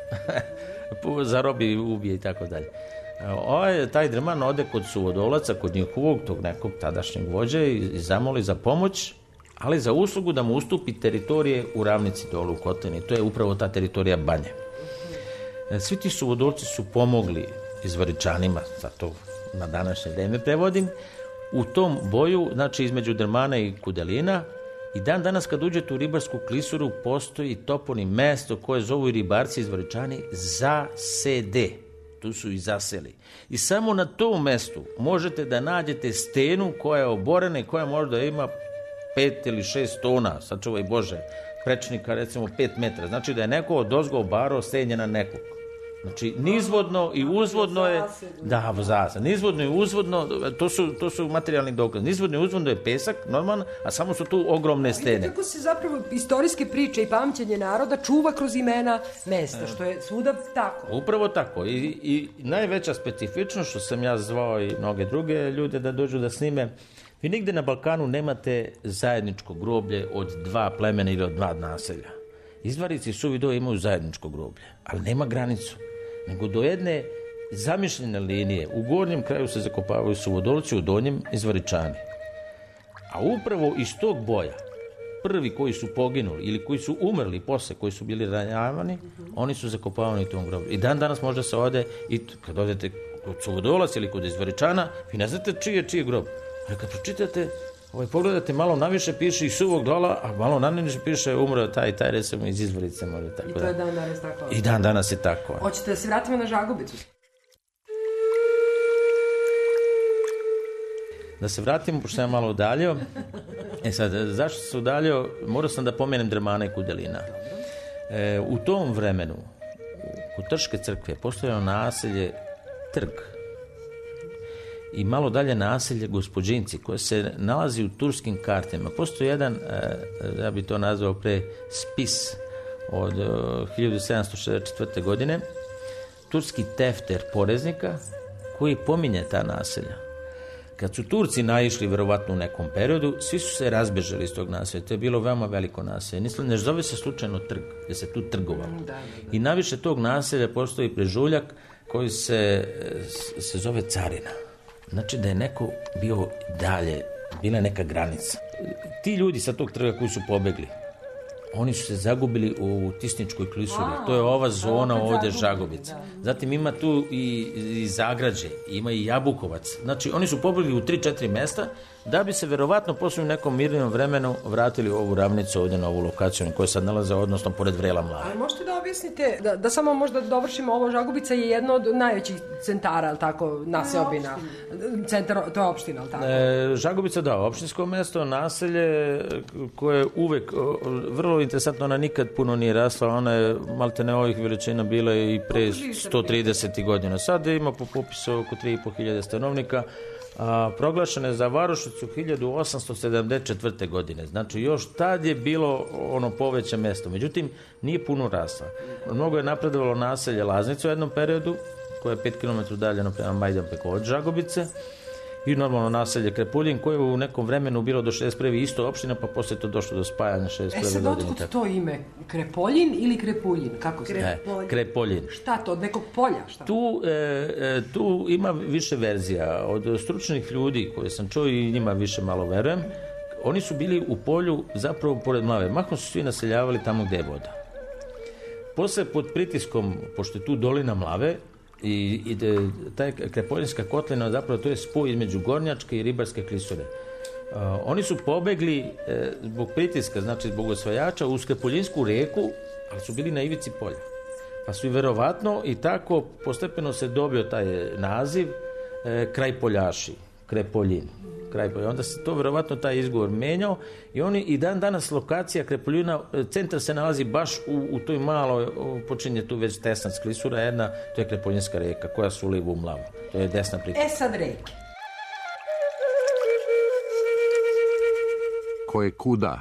zarobi, ubije i tako dalje. Ovaj, taj Drman ode kod suvodolaca, kod njihovog, tog nekog tadašnjeg vođe i, i zamoli za pomoć, ali za uslugu da mu ustupi teritorije u ravnici dolu u Kotlini. To je upravo ta teritorija Banje. Svi ti suvodolci su pomogli Izvaričanima, zato na današnje vreme prevodim, u tom boju, znači između Drmana i Kudelina. I dan danas kad uđete u ribarsku klisuru postoji toponim mesto koje zovu i ribarci Izvaričani Zasede. Tu su i zaseli. I samo na tom mestu možete da nađete stenu koja je oborena i koja možda ima pet ili šest tona, sačuvaj Bože, prečnika recimo pet metra. Znači da je neko od ozgo obarao stenje na nekog. Znači, nizvodno i uzvodno je... Da, zasad. Nizvodno i uzvodno, to su, to su materijalni dokaz. Nizvodno i uzvodno je pesak, normalno, a samo su tu ogromne stene. Kako se zapravo istorijske priče i pamćenje naroda čuva kroz imena mesta, što je svuda tako. Upravo tako. I, i najveća specifičnost, što sam ja zvao i mnoge druge ljude da dođu da snime, vi nigde na Balkanu nemate zajedničko groblje od dva plemena ili od dva naselja. Izvarici i Suvi Do imaju zajedničko groblje, ali nema granicu. Nego do jedne zamišljene linije u gornjem kraju se zakopavaju suvodolci, u donjem Izvaričani. A upravo iz tog boja, prvi koji su poginuli ili koji su umrli posle, koji su bili ranjavani, oni su zakopavani u tom groblju. I dan danas možda se ode, i kad odete kod suvodolac ili kod Izvaričana, vi ne znate čiji je čiji grob. Ali kad pročitate, ovaj, pogledate, malo naviše piše iz Suvog Dola, a malo naviše piše umro taj i taj, recimo iz Izvorice. Može, tako I to je dan danas tako. I dan danas je tako. Hoćete da se vratimo na Žagubicu? Da se vratimo, pošto sam malo udaljio. E sad, zašto se udaljio? Morao sam da pomenem Drmana i Kudelina. E, u tom vremenu, u Trške crkve, postojalo naselje Trg. I malo dalje naselje Gospođinci, koje se nalazi u turskim kartama. Postoji jedan, ja bi to nazvao pre, spis od hiljadu sedamsto šezdeset četvrte. godine, turski tefter poreznika, koji pominje ta naselja. Kad su Turci naišli, verovatno u nekom periodu, svi su se razbežali iz tog naselja. To je bilo veoma veliko naselje. Ne zove se slučajno Trg, jer se tu trgovalo. Da, da, da. I naviše tog naselja postoji prežuljak koji se, se zove Carina. Znači da je neko bio dalje, bila je neka granica. Ti ljudi sa tog trga koji su pobegli, oni su se zagubili u Tisničkoj klisuri. To je ova zona ovde Žagubica. Zatim ima tu i, i Zagrađe, ima i Jabukovac. Znači oni su pobegli u tri četiri mesta da bi se verovatno posle u nekom mirnom vremenu vratili u ovu ravnicu ovde na ovu lokaciju koja sad nalaze, odnosno pored Vrela Mlave. Ali možete da objasnite, da, da samo možda dovršimo ovo, Žagubica je jedno od najvećih centara, ali tako, naseobina. Centar, to je opština, ali tako? E, Žagubica, da, opštinsko mesto, naselje koje uvek, vrlo interesantno, ona nikad puno nije rasla, ona je maltene ovih veličina bila i pre sto trideset godina. Sad ima po popisu oko tri i po hiljade stanovnika, a proglašene za varošicu hiljadu osamsto sedamdeset četvrte. godine. Znači, još tad je bilo ono poveće mesto. Međutim, nije puno rasla. Mnogo je napredovalo naselje Laznica u jednom periodu, koje je pet kilometara udaljeno prema Majdanpeku od Žagubice, i normalno naselje Krepoljin, koje je u nekom vremenu bilo do šezdeset prve isto opština, pa poslije to došlo do spajanja šezdeset prve E sad, godine. otkud to ime? Krepoljin ili Krepuljin? Kako se? Krepoljin. Krepoljin. Šta to, od nekog polja? Šta? Tu, e, tu ima više verzija. Od stručnih ljudi koje sam čuo i njima više malo verujem, oni su bili u polju zapravo pored Mlave. Mahom su svi naseljavali tamo gde je voda. Posle pod pritiskom, pošto je tu dolina Mlave, i, i de, taj Krepoljinska kotlina, zapravo to je spoj između Gornjačke i Ribarske klisure. Uh, oni su pobegli e, zbog pritiska, znači zbog osvajača, uz Krepoljinsku reku, ali su bili na ivici polja. Pa su i verovatno i tako postepeno se dobio taj naziv e, kraj poljaši, Krepoljin. Kraj polja. Onda se to verovatno taj izgovor menjao i oni i dan danas lokacija Krepoljina, centar se nalazi baš u, u toj maloj, počinje tu već Tesnac klisura jedna, to je Krepoljinska reka koja se uliva u Mlavu. To je desna priključka. E sad reke. Ko je kuda?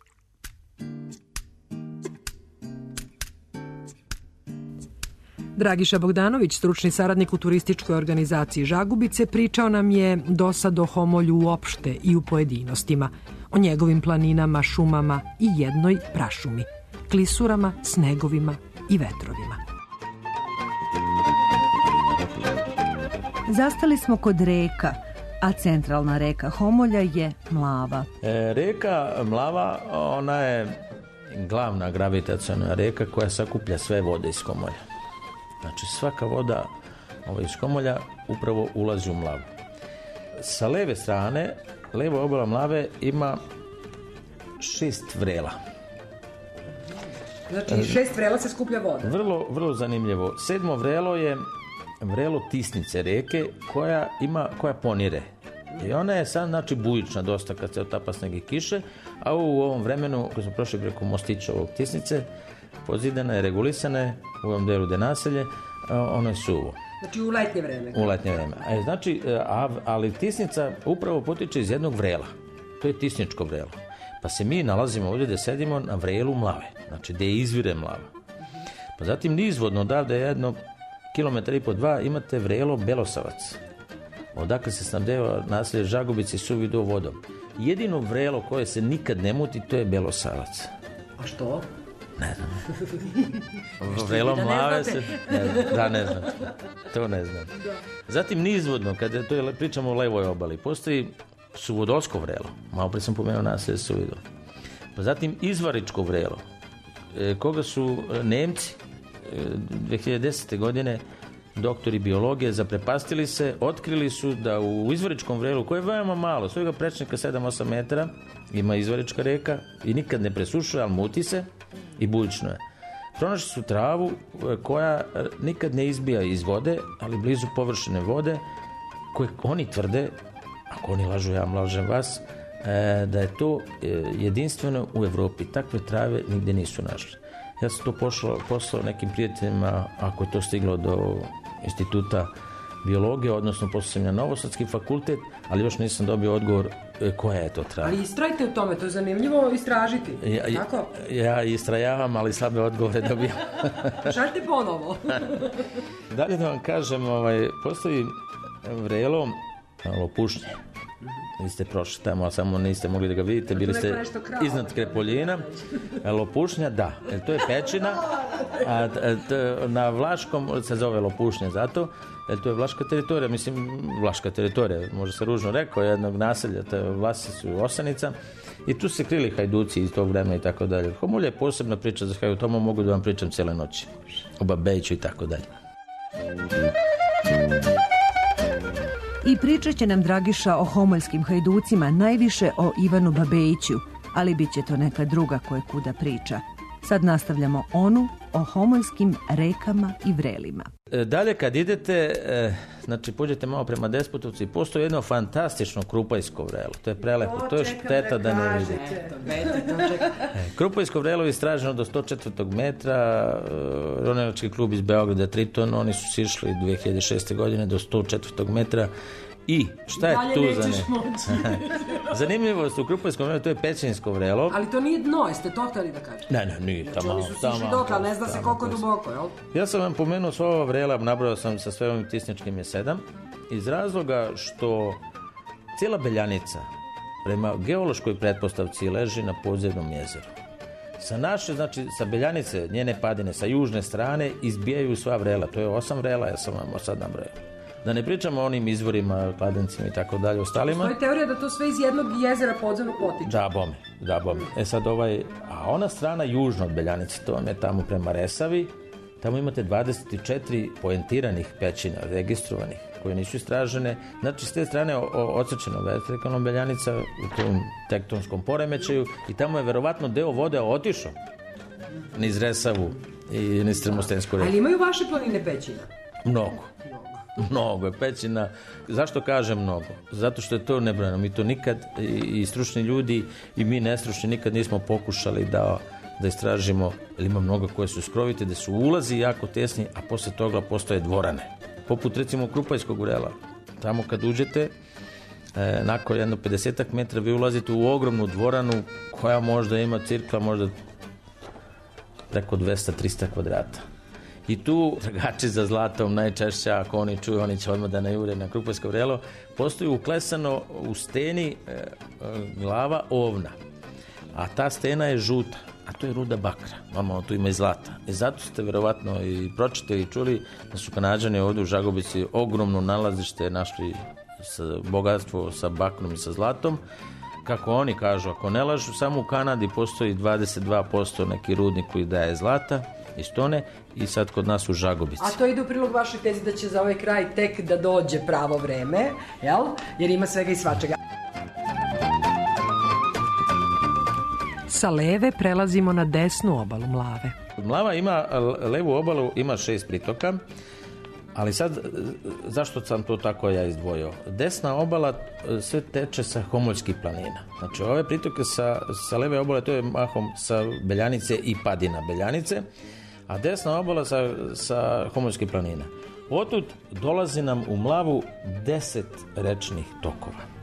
Dragiša Bogdanović, stručni saradnik u turističkoj organizaciji Žagubice, pričao nam je dosad o Homolju uopšte i u pojedinostima, o njegovim planinama, šumama i jednoj prašumi, klisurama, snegovima i vetrovima. Zastali smo kod reka, a centralna reka Homolja je Mlava. E, reka Mlava, ona je glavna gravitaciona reka koja sakuplja sve vode iz Homolja. Znači svaka voda iz Homolja upravo ulazi u Mlavu. Sa leve strane, leva obala Mlave ima šest vrela. Znači šest vrela se skuplja voda. Vrlo, vrlo zanimljivo. Sedmo vrelo je vrelo Tisnice reke koja ima, koja ponire. I ona je sad, znači, bujična dosta kad se otapa sneg i kiše, a u ovom vremenu, kad smo prošli preko mostića ovog Tisnice, pozidana je, regulisana je u ovom delu gde naselje, ono je suvo. Znači u letnje vreme. U letnje vreme. E, znači, a, ali Tisnica upravo potiče iz jednog vrela. To je Tisničko vrelo. Pa se mi nalazimo ovdje da sedimo na vrelu Mlave. Znači, gde izvire Mlava. Pa zatim nizvodno odavde jedno kilometra i po dva imate vrelo Belosavac. Odakle se snabdeva naselje Žagubice suvido vodom. Jedino vrelo koje se nikad ne muti, to je Belosavac. A što? Ne znam. Vrelo Mlave se... Ne znam. Da, ne znam. To ne znam. Zatim nizvodno, kada to je, pričamo o levoj obali, postoji Suvodolsko vrelo. Malo pre sam pomenuo naselje Suvido. Pa zatim Izvaričko vrelo, koga su Nemci dve hiljade desete. godine doktori biologije zaprepastili se, otkrili su da u Izvoričkom vrelu, koje je veoma malo, svojega prečnika sedam do osam metara, ima Izvorička reka i nikad ne presušuje, ali muti se i bujično je. Pronašli su travu koja nikad ne izbija iz vode, ali blizu površine vode, koje oni tvrde, ako oni lažu, ja lažem vas, da je to jedinstveno u Evropi. Takve trave nigde nisu našli. Ja sam to pošlo, poslao nekim prijateljima, ako je to stiglo do instituta biologije, odnosno poslao sam na Novosadski fakultet, ali još nisam dobio odgovor koja je to trava. Ali istrajte u tome, to je zanimljivo istražiti. Ja, tako? Ja istrajavam, ali slabe odgovore dobijam. Šaljite ponovo. Dalje da vam kažem, ovaj, postoji vrelo Lopušnje. Vi ste prošli tamo, a samo niste mogli da ga vidite, bili ste iznad Krepoljina. Lopušnja, da, to je pećina, a t, na Vlaškom se zove Lopušnja zato, jer to je vlaška teritorija, mislim, vlaška teritorija, može se ružno rekao, jednog naselja, to je Vlasi su Osanica, i tu se krili hajduci iz tog vremena i tako dalje. Homolja je posebna priča za Hajdu, tomu mogu da vam pričam cijele noći, o Babejiću i tako dalje. I pričat će nam Dragiša o homoljskim hajducima, najviše o Ivanu Babejiću, ali bit će to neka druga koje kuda priča. Sad nastavljamo onu o homoljskim rekama i vrelima. Dalje kad idete, znači pođete malo prema Despotovcu i postoji jedno fantastično krupajsko vrelo. To je prelepo, to je šteta da ne vidite. Krupajsko vrelo je istraženo do sto četvrtog metra, ronilački klub iz Beograda Triton, oni su sišli dve hiljade šeste. godine do sto četvrtog metra I šta je dalje tu nećeš zanimljivo? Zanimljivost u Krupanjskom vrelu, to je pećinsko vrelo. Ali to nije dno, jeste to hteli da kažete? Ne, ne, nije. Znači oni su sišli dotle, ne zna se koliko duboko, jel? Ja sam vam pomenuo sva ova vrela, nabrojao sam sa sve ovim tisničkim je sedam, iz razloga što cijela Beljanica prema geološkoj pretpostavci leži na podzemnom jezeru. Sa naše, znači sa Beljanice, njene padine, sa južne strane izbijaju sva vrela. To je osam vrela, ja sam vam sad nabrojao. Da ne pričamo o onim izvorima, kladencima i tako dalje, ostalima. To je teorija da to sve iz jednog jezera podzemnog potiče. Da, bome, da, bome. E sad ovaj, a ona strana južno od Beljanice, to vam je tamo prema Resavi, tamo imate dvadeset četiri poentiranih pećina, registrovanih, koje nisu istražene. Znači, s te strane odsečeno vertikalnom Beljanica u tom tektonskom poremećaju i tamo je verovatno deo vode otišao niz Resavu i niz Tremostensku reku. Ali imaju vaše planine pećina? Mnogo. Mnogo je pećina. Zašto kažem mnogo? Zato što je to nebrojeno. Mi to nikad, i, i stručni ljudi, i mi nestručni, nikad nismo pokušali da, da istražimo, jer ima mnogo koje su skrovite, da su ulazi jako tesni, a posle toga postoje dvorane. Poput recimo Krupanjskog vrela. Tamo kad uđete, e, nakon jedno pedesetak metra vi ulazite u ogromnu dvoranu koja možda ima cirkla možda preko dvesta do trista kvadrata. I tu tragači za zlatom najčešće, ako oni čuju, oni će odmah da najure na Krupanjsko vrelo, postoji uklesano u steni e, e, glava ovna. A ta stena je žuta, a to je ruda bakra. Normalno tu ima i zlata. I zato ste verovatno i pročitali i čuli da su Kanađani ovdje u Žagubici ogromno nalazište našli sa bogatstvo sa bakrom i sa zlatom. Kako oni kažu, ako ne lažu, samo u Kanadi postoji dvadeset dva posto neki rudnik koji daje zlata iz tone i sad kod nas u Žagubici. A to ide u prilog vašoj tezi da će za ovaj kraj tek da dođe pravo vreme, jel? Jer ima svega i svačega. Sa leve prelazimo na desnu obalu Mlave. Mlava ima, levu obalu ima šest pritoka, ali sad, zašto sam to tako ja izdvojio? Desna obala sve teče sa Homoljskih planina. Znači, ove pritoke sa, sa leve obale, to je mahom sa Beljanice i padina Beljanice, a desna obala sa, sa Homoljskih planina. Otud dolazi nam u Mlavu deset rečnih tokova.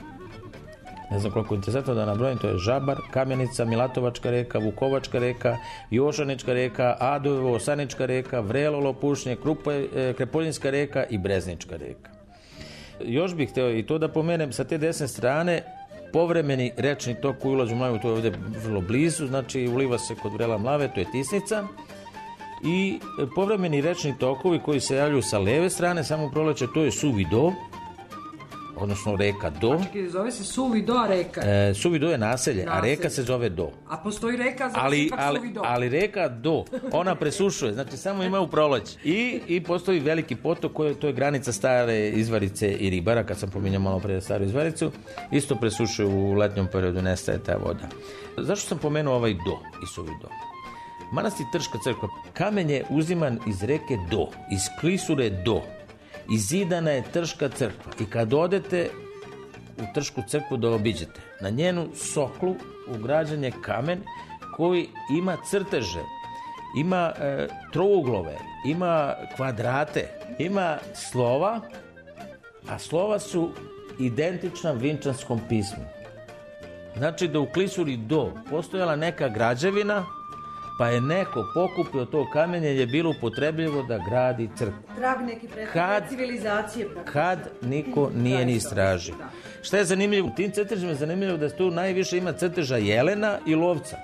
Ne znam koliko je interesantno da nabrojim, to je Žabar, Kamjenica, Milatovačka reka, Vukovačka reka, Jošanička reka, Adovo, Osanička reka, Vrelo, Lopušnje, Krepoljinska reka i Breznička reka. Još bih hteo i to da pomenem, sa te desne strane, povremeni rečni tok koji ulazi u Mlavu, to je ovdje vrlo blizu, znači uliva se kod Vrela Mlave, to je Tisnica, i povremeni rečni tokovi koji se javljaju sa leve strane, samo proleće, to je Suvi Do, odnosno reka Do. A čekaj, zove se Suvi Do, a reka? E, Suvi Do je naselje, naselje, a reka se zove Do. A postoji reka, zove ali, se ipak ali, Suvi Do. Ali reka Do, ona presušuje, znači samo ima u proleće. I, i postoji veliki potok, koji, to je granica Stare Izvarice i Ribara, kad sam pominjao malo pre Staru Izvaricu, isto presušuje u letnjom periodu, nestaje ta voda. Zašto sam pomenuo ovaj Do i Suvi Do? Manastir Trška crkva, kamen je uziman iz reke Do, iz klisure Do. I zidana je Trška crkva. I kad odete u Tršku crkvu da obiđete, na njenu soklu ugrađen je kamen koji ima crteže, ima e, trouglove, ima kvadrate, ima slova, a slova su identična vinčanskom pismu. Znači da u klisuri Do postojala neka građevina, pa je neko pokupio to kamenje, je bilo upotrebljivo da gradi crkvu. Trag neki prethodne civilizacije. Kad niko nije ni istražio. Šta je zanimljivo? U tim crtežima je zanimljivo da tu najviše ima crteža jelena i lovca.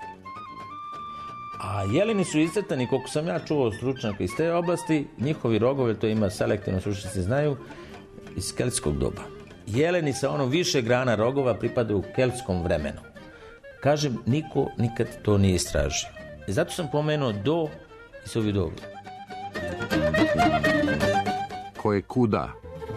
A jeleni su iscrtani, koliko sam ja čuo stručnjaka iz te oblasti, njihovi rogovi, to ima selektivno, stručnjaci znaju, iz keltskog doba. Jeleni sa ono više grana rogova pripadaju keltskom vremenu. Kažem, niko nikad to nije istražio. I zato sam pomenuo Do i Suvi Do. Ko je kuda?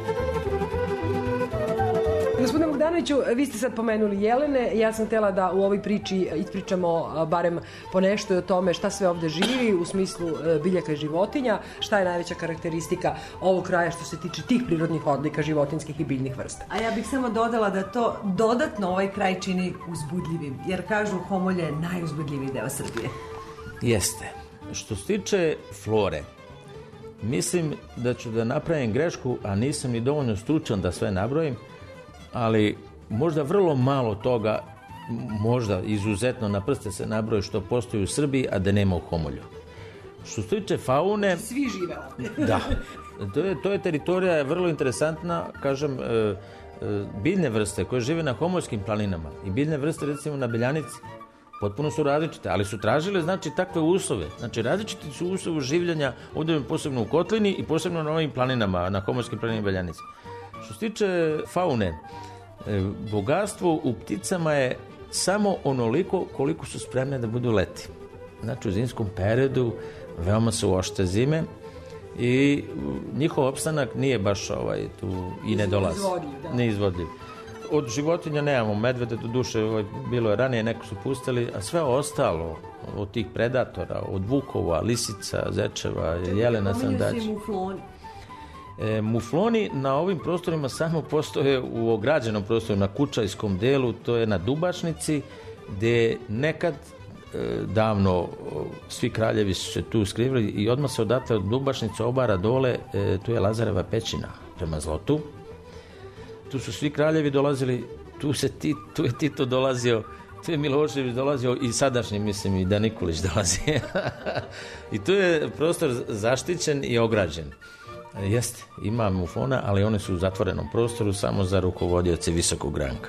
Gospodine Bogdanoviću, vi ste sad pomenuli jelene. Ja sam htjela da u ovoj priči ispričamo barem po nešto o tome šta sve ovdje živi u smislu biljaka i životinja, šta je najveća karakteristika ovog kraja što se tiče tih prirodnih odlika životinskih i biljnih vrsta. A ja bih samo dodala da to dodatno ovaj kraj čini uzbudljivim, jer kažu Homolje je najuzbudljiviji deo Srbije. Jeste. Što se tiče flore, Mislim da ću da napravim grešku, a nisam ni dovoljno stručan da sve nabrojim, ali možda vrlo malo toga, možda izuzetno na prste se nabroji što postoji u Srbiji, a da nema u Homolju. Što se tiče faune... Svi žive ovdje. Da. To je, to je teritorija je vrlo interesantna, kažem, e, e, biljne vrste koje žive na Homoljskim planinama i biljne vrste recimo na Beljanici potpuno su različite, ali su tražile znači takve uslove. Znači različiti su uslovi življenja ovdje posebno u Kotlini i posebno na ovim planinama, na Homoljskim planinama i Beljanici. Što se tiče faune, e, bogatstvo u pticama je samo onoliko koliko su spremne da budu leti. Znači u zimskom periodu veoma su oštre zime i njihov opstanak nije baš ovaj tu i ne dolazi. Neizvodljiv. Od životinja nemamo medvede, do duše ovaj, bilo je ranije, neko su pustili, a sve ostalo od tih predatora, od vukova, lisica, zečeva, jelena sam daći. Mufloni. E, mufloni na ovim prostorima samo postoje u ograđenom prostoru, na Kučajskom delu, to je na Dubačnici, gde nekad davno svi kraljevi su se tu skrivili i odmah se odatle od Dubačnice obara dole, e, tu je Lazareva pećina prema Zlotu. Tu su svi kraljevi dolazili, tu, se ti, tu je Tito dolazio, tu je Milošević dolazio i sadašnji, mislim, i Danikulić dolazi. I tu je prostor zaštićen i ograđen. E, jeste, ima muflona, ali one su u zatvorenom prostoru samo za rukovodioce visokog ranka.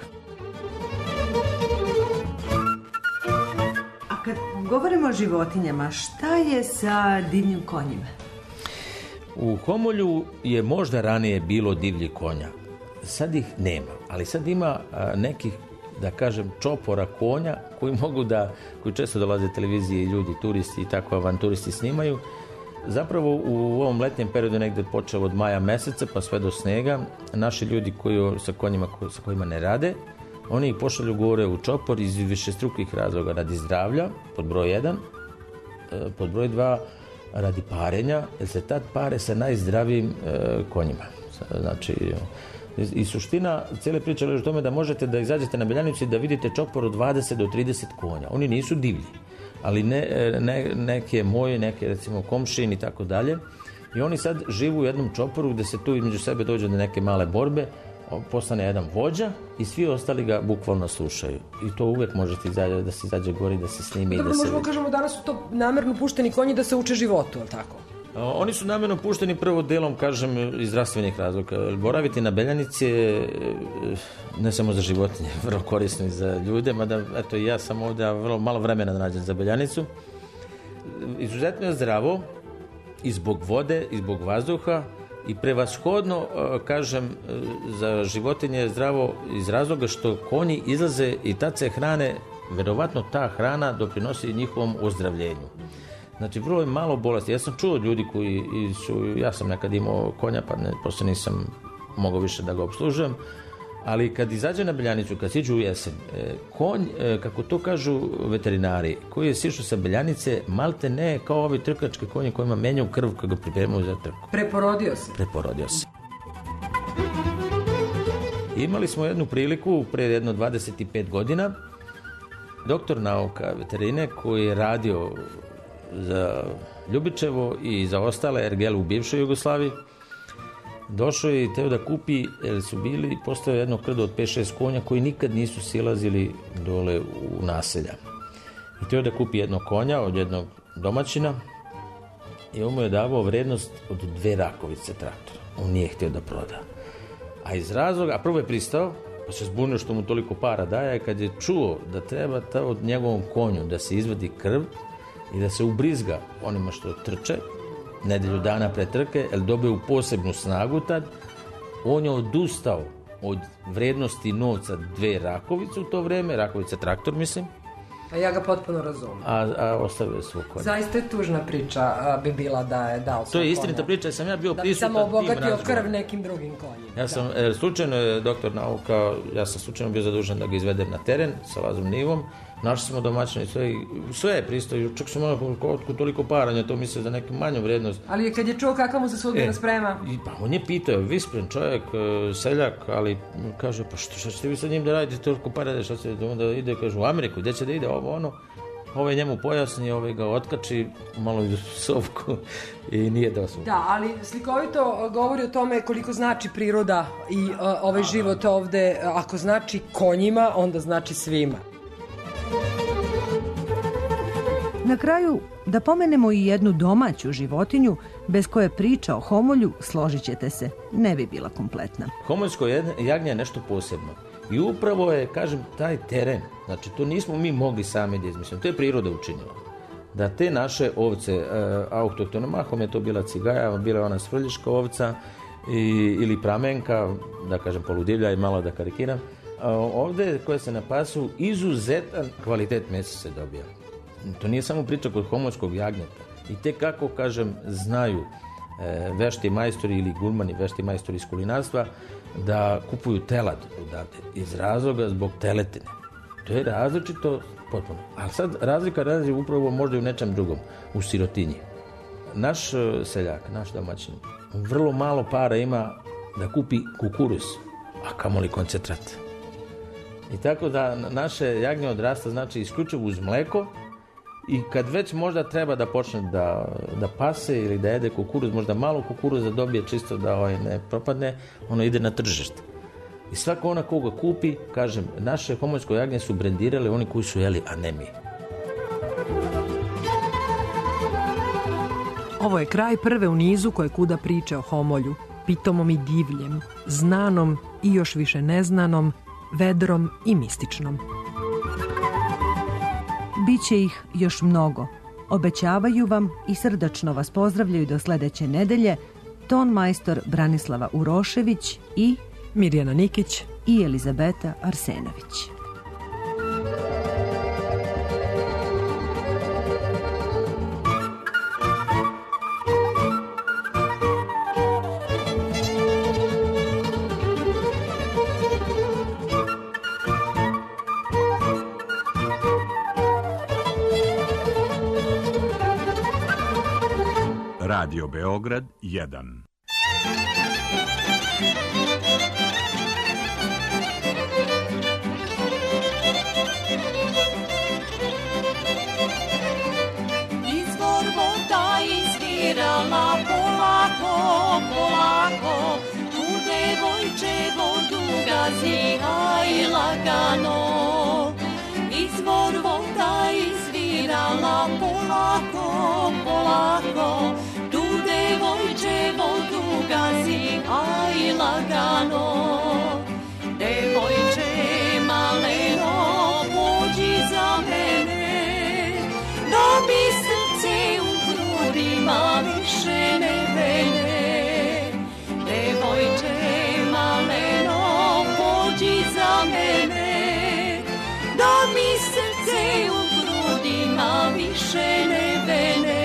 Kad govorimo o životinjama, šta je sa divljim konjima? U Homolju je možda ranije bilo divljih konja. Sad ih nema, ali sad ima a, nekih, da kažem, čopora konja koji mogu da, koji često dolaze televizije i ljudi, turisti i tako avanturisti snimaju. Zapravo u ovom letnjem periodu negde počeo od maja meseca pa sve do snega, naši ljudi koji sa konjima sa kojima ne rade, oni ih pošalju gore u čopor iz višestrukih razloga, radi zdravlja, pod broj jedan, pod broj dva, radi parenja, jer se tad pare sa najzdravijim e, konjima. Znači, i suština cijele priče leži u tome da možete da izađete na Beljanicu i da vidite čopor od dvadeset do trideset konja. Oni nisu divlji, ali ne, ne, neke moje, neke recimo komšin i tako dalje. I oni sad živu u jednom čoporu gde se tu između sebe dođe do neke male borbe, postane jedan vođa i svi ostali ga bukvalno slušaju. I to uvek možete izađe, da se izađe gori, da se snimi. Dobro, i da se... možemo kažemo danas su to namerno pušteni konji da se uče životu, ali tako? Oni su namerno pušteni prvo delom, kažem, iz zdravstvenih razloga. Boraviti na Beljanici je ne samo za životinje, vrlo korisno i za ljude, mada eto ja sam ovdje vrlo malo vremena nađem za Beljanicu. Izuzetno je zdravo i zbog vode, i zbog vazduha, i prevashodno, kažem, za životinje je zdravo iz razloga što konji izlaze i tad se hrane, verovatno ta hrana doprinosi njihovom ozdravljenju. Znači, vrlo je malo bolesti. Ja sam čuo ljudi koji su, ja sam nekad imao konja, pa ne, posle nisam mogao više da ga obslužujem, ali kad izađe na Beljanicu, kad siđu u jesen, konj, kako to kažu veterinari, koji je sišao sa Beljanice, malte ne kao ovi trkački konji kojima menjaju krv koji ga pripremaju za trku. Preporodio se. Preporodio se. Imali smo jednu priliku pre jedno dvadeset pet godina, doktor nauka veterine koji je radio za Ljubičevo i za ostale ergele u bivšoj Jugoslaviji, došao je i teo da kupi, jer su bili, postao jedno krdo od pet šest konja koji nikad nisu silazili dole u naselja. I teo da kupi jednog konja od jednog domaćina i on mu je davao vrednost od dve rakovice traktora. On nije htio da proda. A iz razloga, a prvo je pristao, pa se zbunio što mu toliko para daje, kad je čuo da treba ta od njegovom konju da se izvadi krv i da se ubrizga onima što trče, nedelju dana pre trke, jer dobio posebnu snagu tad, on je odustao od vrednosti novca dve rakovice u to vreme, rakovica traktor, mislim. A ja ga potpuno razumem. A, a ostavio svoj konja. Zaista je tužna priča a, bi bila da je dao svoj konja. To je istinita priča, ja sam ja bio prisutan tim razgovorom. Da bi samo obogatio razgovorom. krv nekim drugim konjima. Ja sam, da. slučajno je doktor nauka, ja sam slučajno bio zadužen da ga izvedem na teren sa Lazom Nivom. Našli smo domaćine, sve, sve je pristoji, čak smo malo otkud toliko paranja, to misle za neku manju vrednost. Ali je kad je čuo kakva mu se sudbina e, sprema? I, pa on je pitao, vispren čovjek, seljak, ali kaže, pa što, što ćete vi sa njim da radite toliko para, šta će da onda ide, kaže, u Ameriku, gdje će da ide, ovo, ono. ovaj njemu pojasni, ovaj ga otkači malo u sovku i nije doslovno. Da, ali slikovito govori o tome koliko znači priroda i uh, ovaj život ovde. Ako znači konjima, onda znači svima. Na kraju, da pomenemo i jednu domaću životinju bez koje priča o homolju, složit ćete se, ne bi bila kompletna. Homoljsko jagnje je nešto posebno. I upravo je, kažem, taj teren, znači to nismo mi mogli sami da izmislimo, to je priroda učinila. Da te naše ovce, e, autohtone, mahom je to bila cigaja, bila je ona svrljiška ovca i, ili pramenka, da kažem poludivlja i malo da karikiram, a ovde koje se napasu, izuzetan kvalitet mesa se dobija. To nije samo priča kod homoljskog jagnjeta. I te kako, kažem, znaju e, vešti majstori ili gurmani, vešti majstori iz kulinarstva, da kupuju telad odavde iz razloga zbog teletine. To je različito potpuno. Ali sad razlika razlika upravo možda i u nečem drugom, u sirotinji. Naš seljak, naš domaćin, vrlo malo para ima da kupi kukuruz, a kamoli koncentrat. I tako da naše jagnje odrasta znači isključivo uz mleko i kad već možda treba da počne da, da pase ili da jede kukuruz, možda malo kukuruza dobije čisto da ovaj ne propadne, ono ide na tržište. I svako ona koga kupi, kažem, naše homoljsko jagnje su brendirali oni koji su jeli, a ne mi. Ovo je kraj prve u nizu koje kuda priče o homolju, pitomom i divljem, znanom i još više neznanom, vedrom i mističnom. Biće ih još mnogo. Obećavaju vam i srdačno vas pozdravljaju do sledeće nedelje ton majstor Branislava Urošević i Mirjana Nikić i Elizabeta Arsenović. Radio Beograd jedan. Izvor voda izvirala polako, polako, tu devojče vodu gazi, aj lagano. Izvor voda izvirala polako, polako, tu devojče vodu gazi, aj lagano. Devojče maleno, pođi za mene, da mi srce u grudima više ne vene. Devojče maleno, pođi za mene, da mi srce u grudima više ne vene.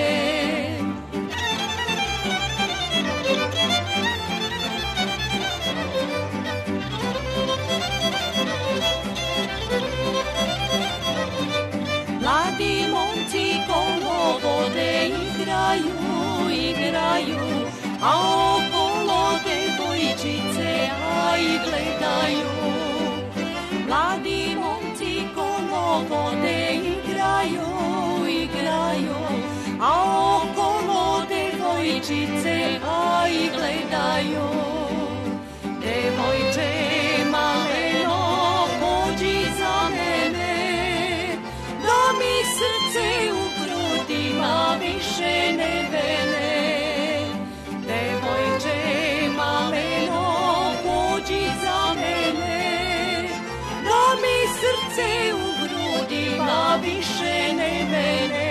Mladi momci kolo vode igraju, igraju, a okolo devojčice aj gledaju. Mladi momci kolo vode igraju, igraju, a okolo devojčice aj gledaju. Devojče maleno, pođi za mene, da mi srce u grudima više ne vene. Devojče maleno, pođi za mene, da mi srce u grudima više ne vene.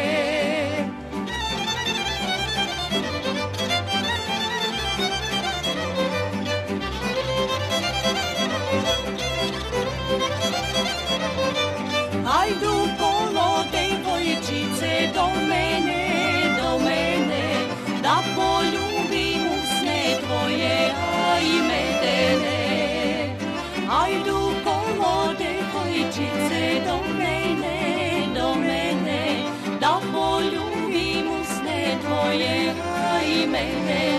Hajdu kolo devojčice do mene, do mene, da poljubim usne tvoje, a i medene. Hajdu kolo devojčice do mene, do mene, da poljubim usne tvoje, a i medene.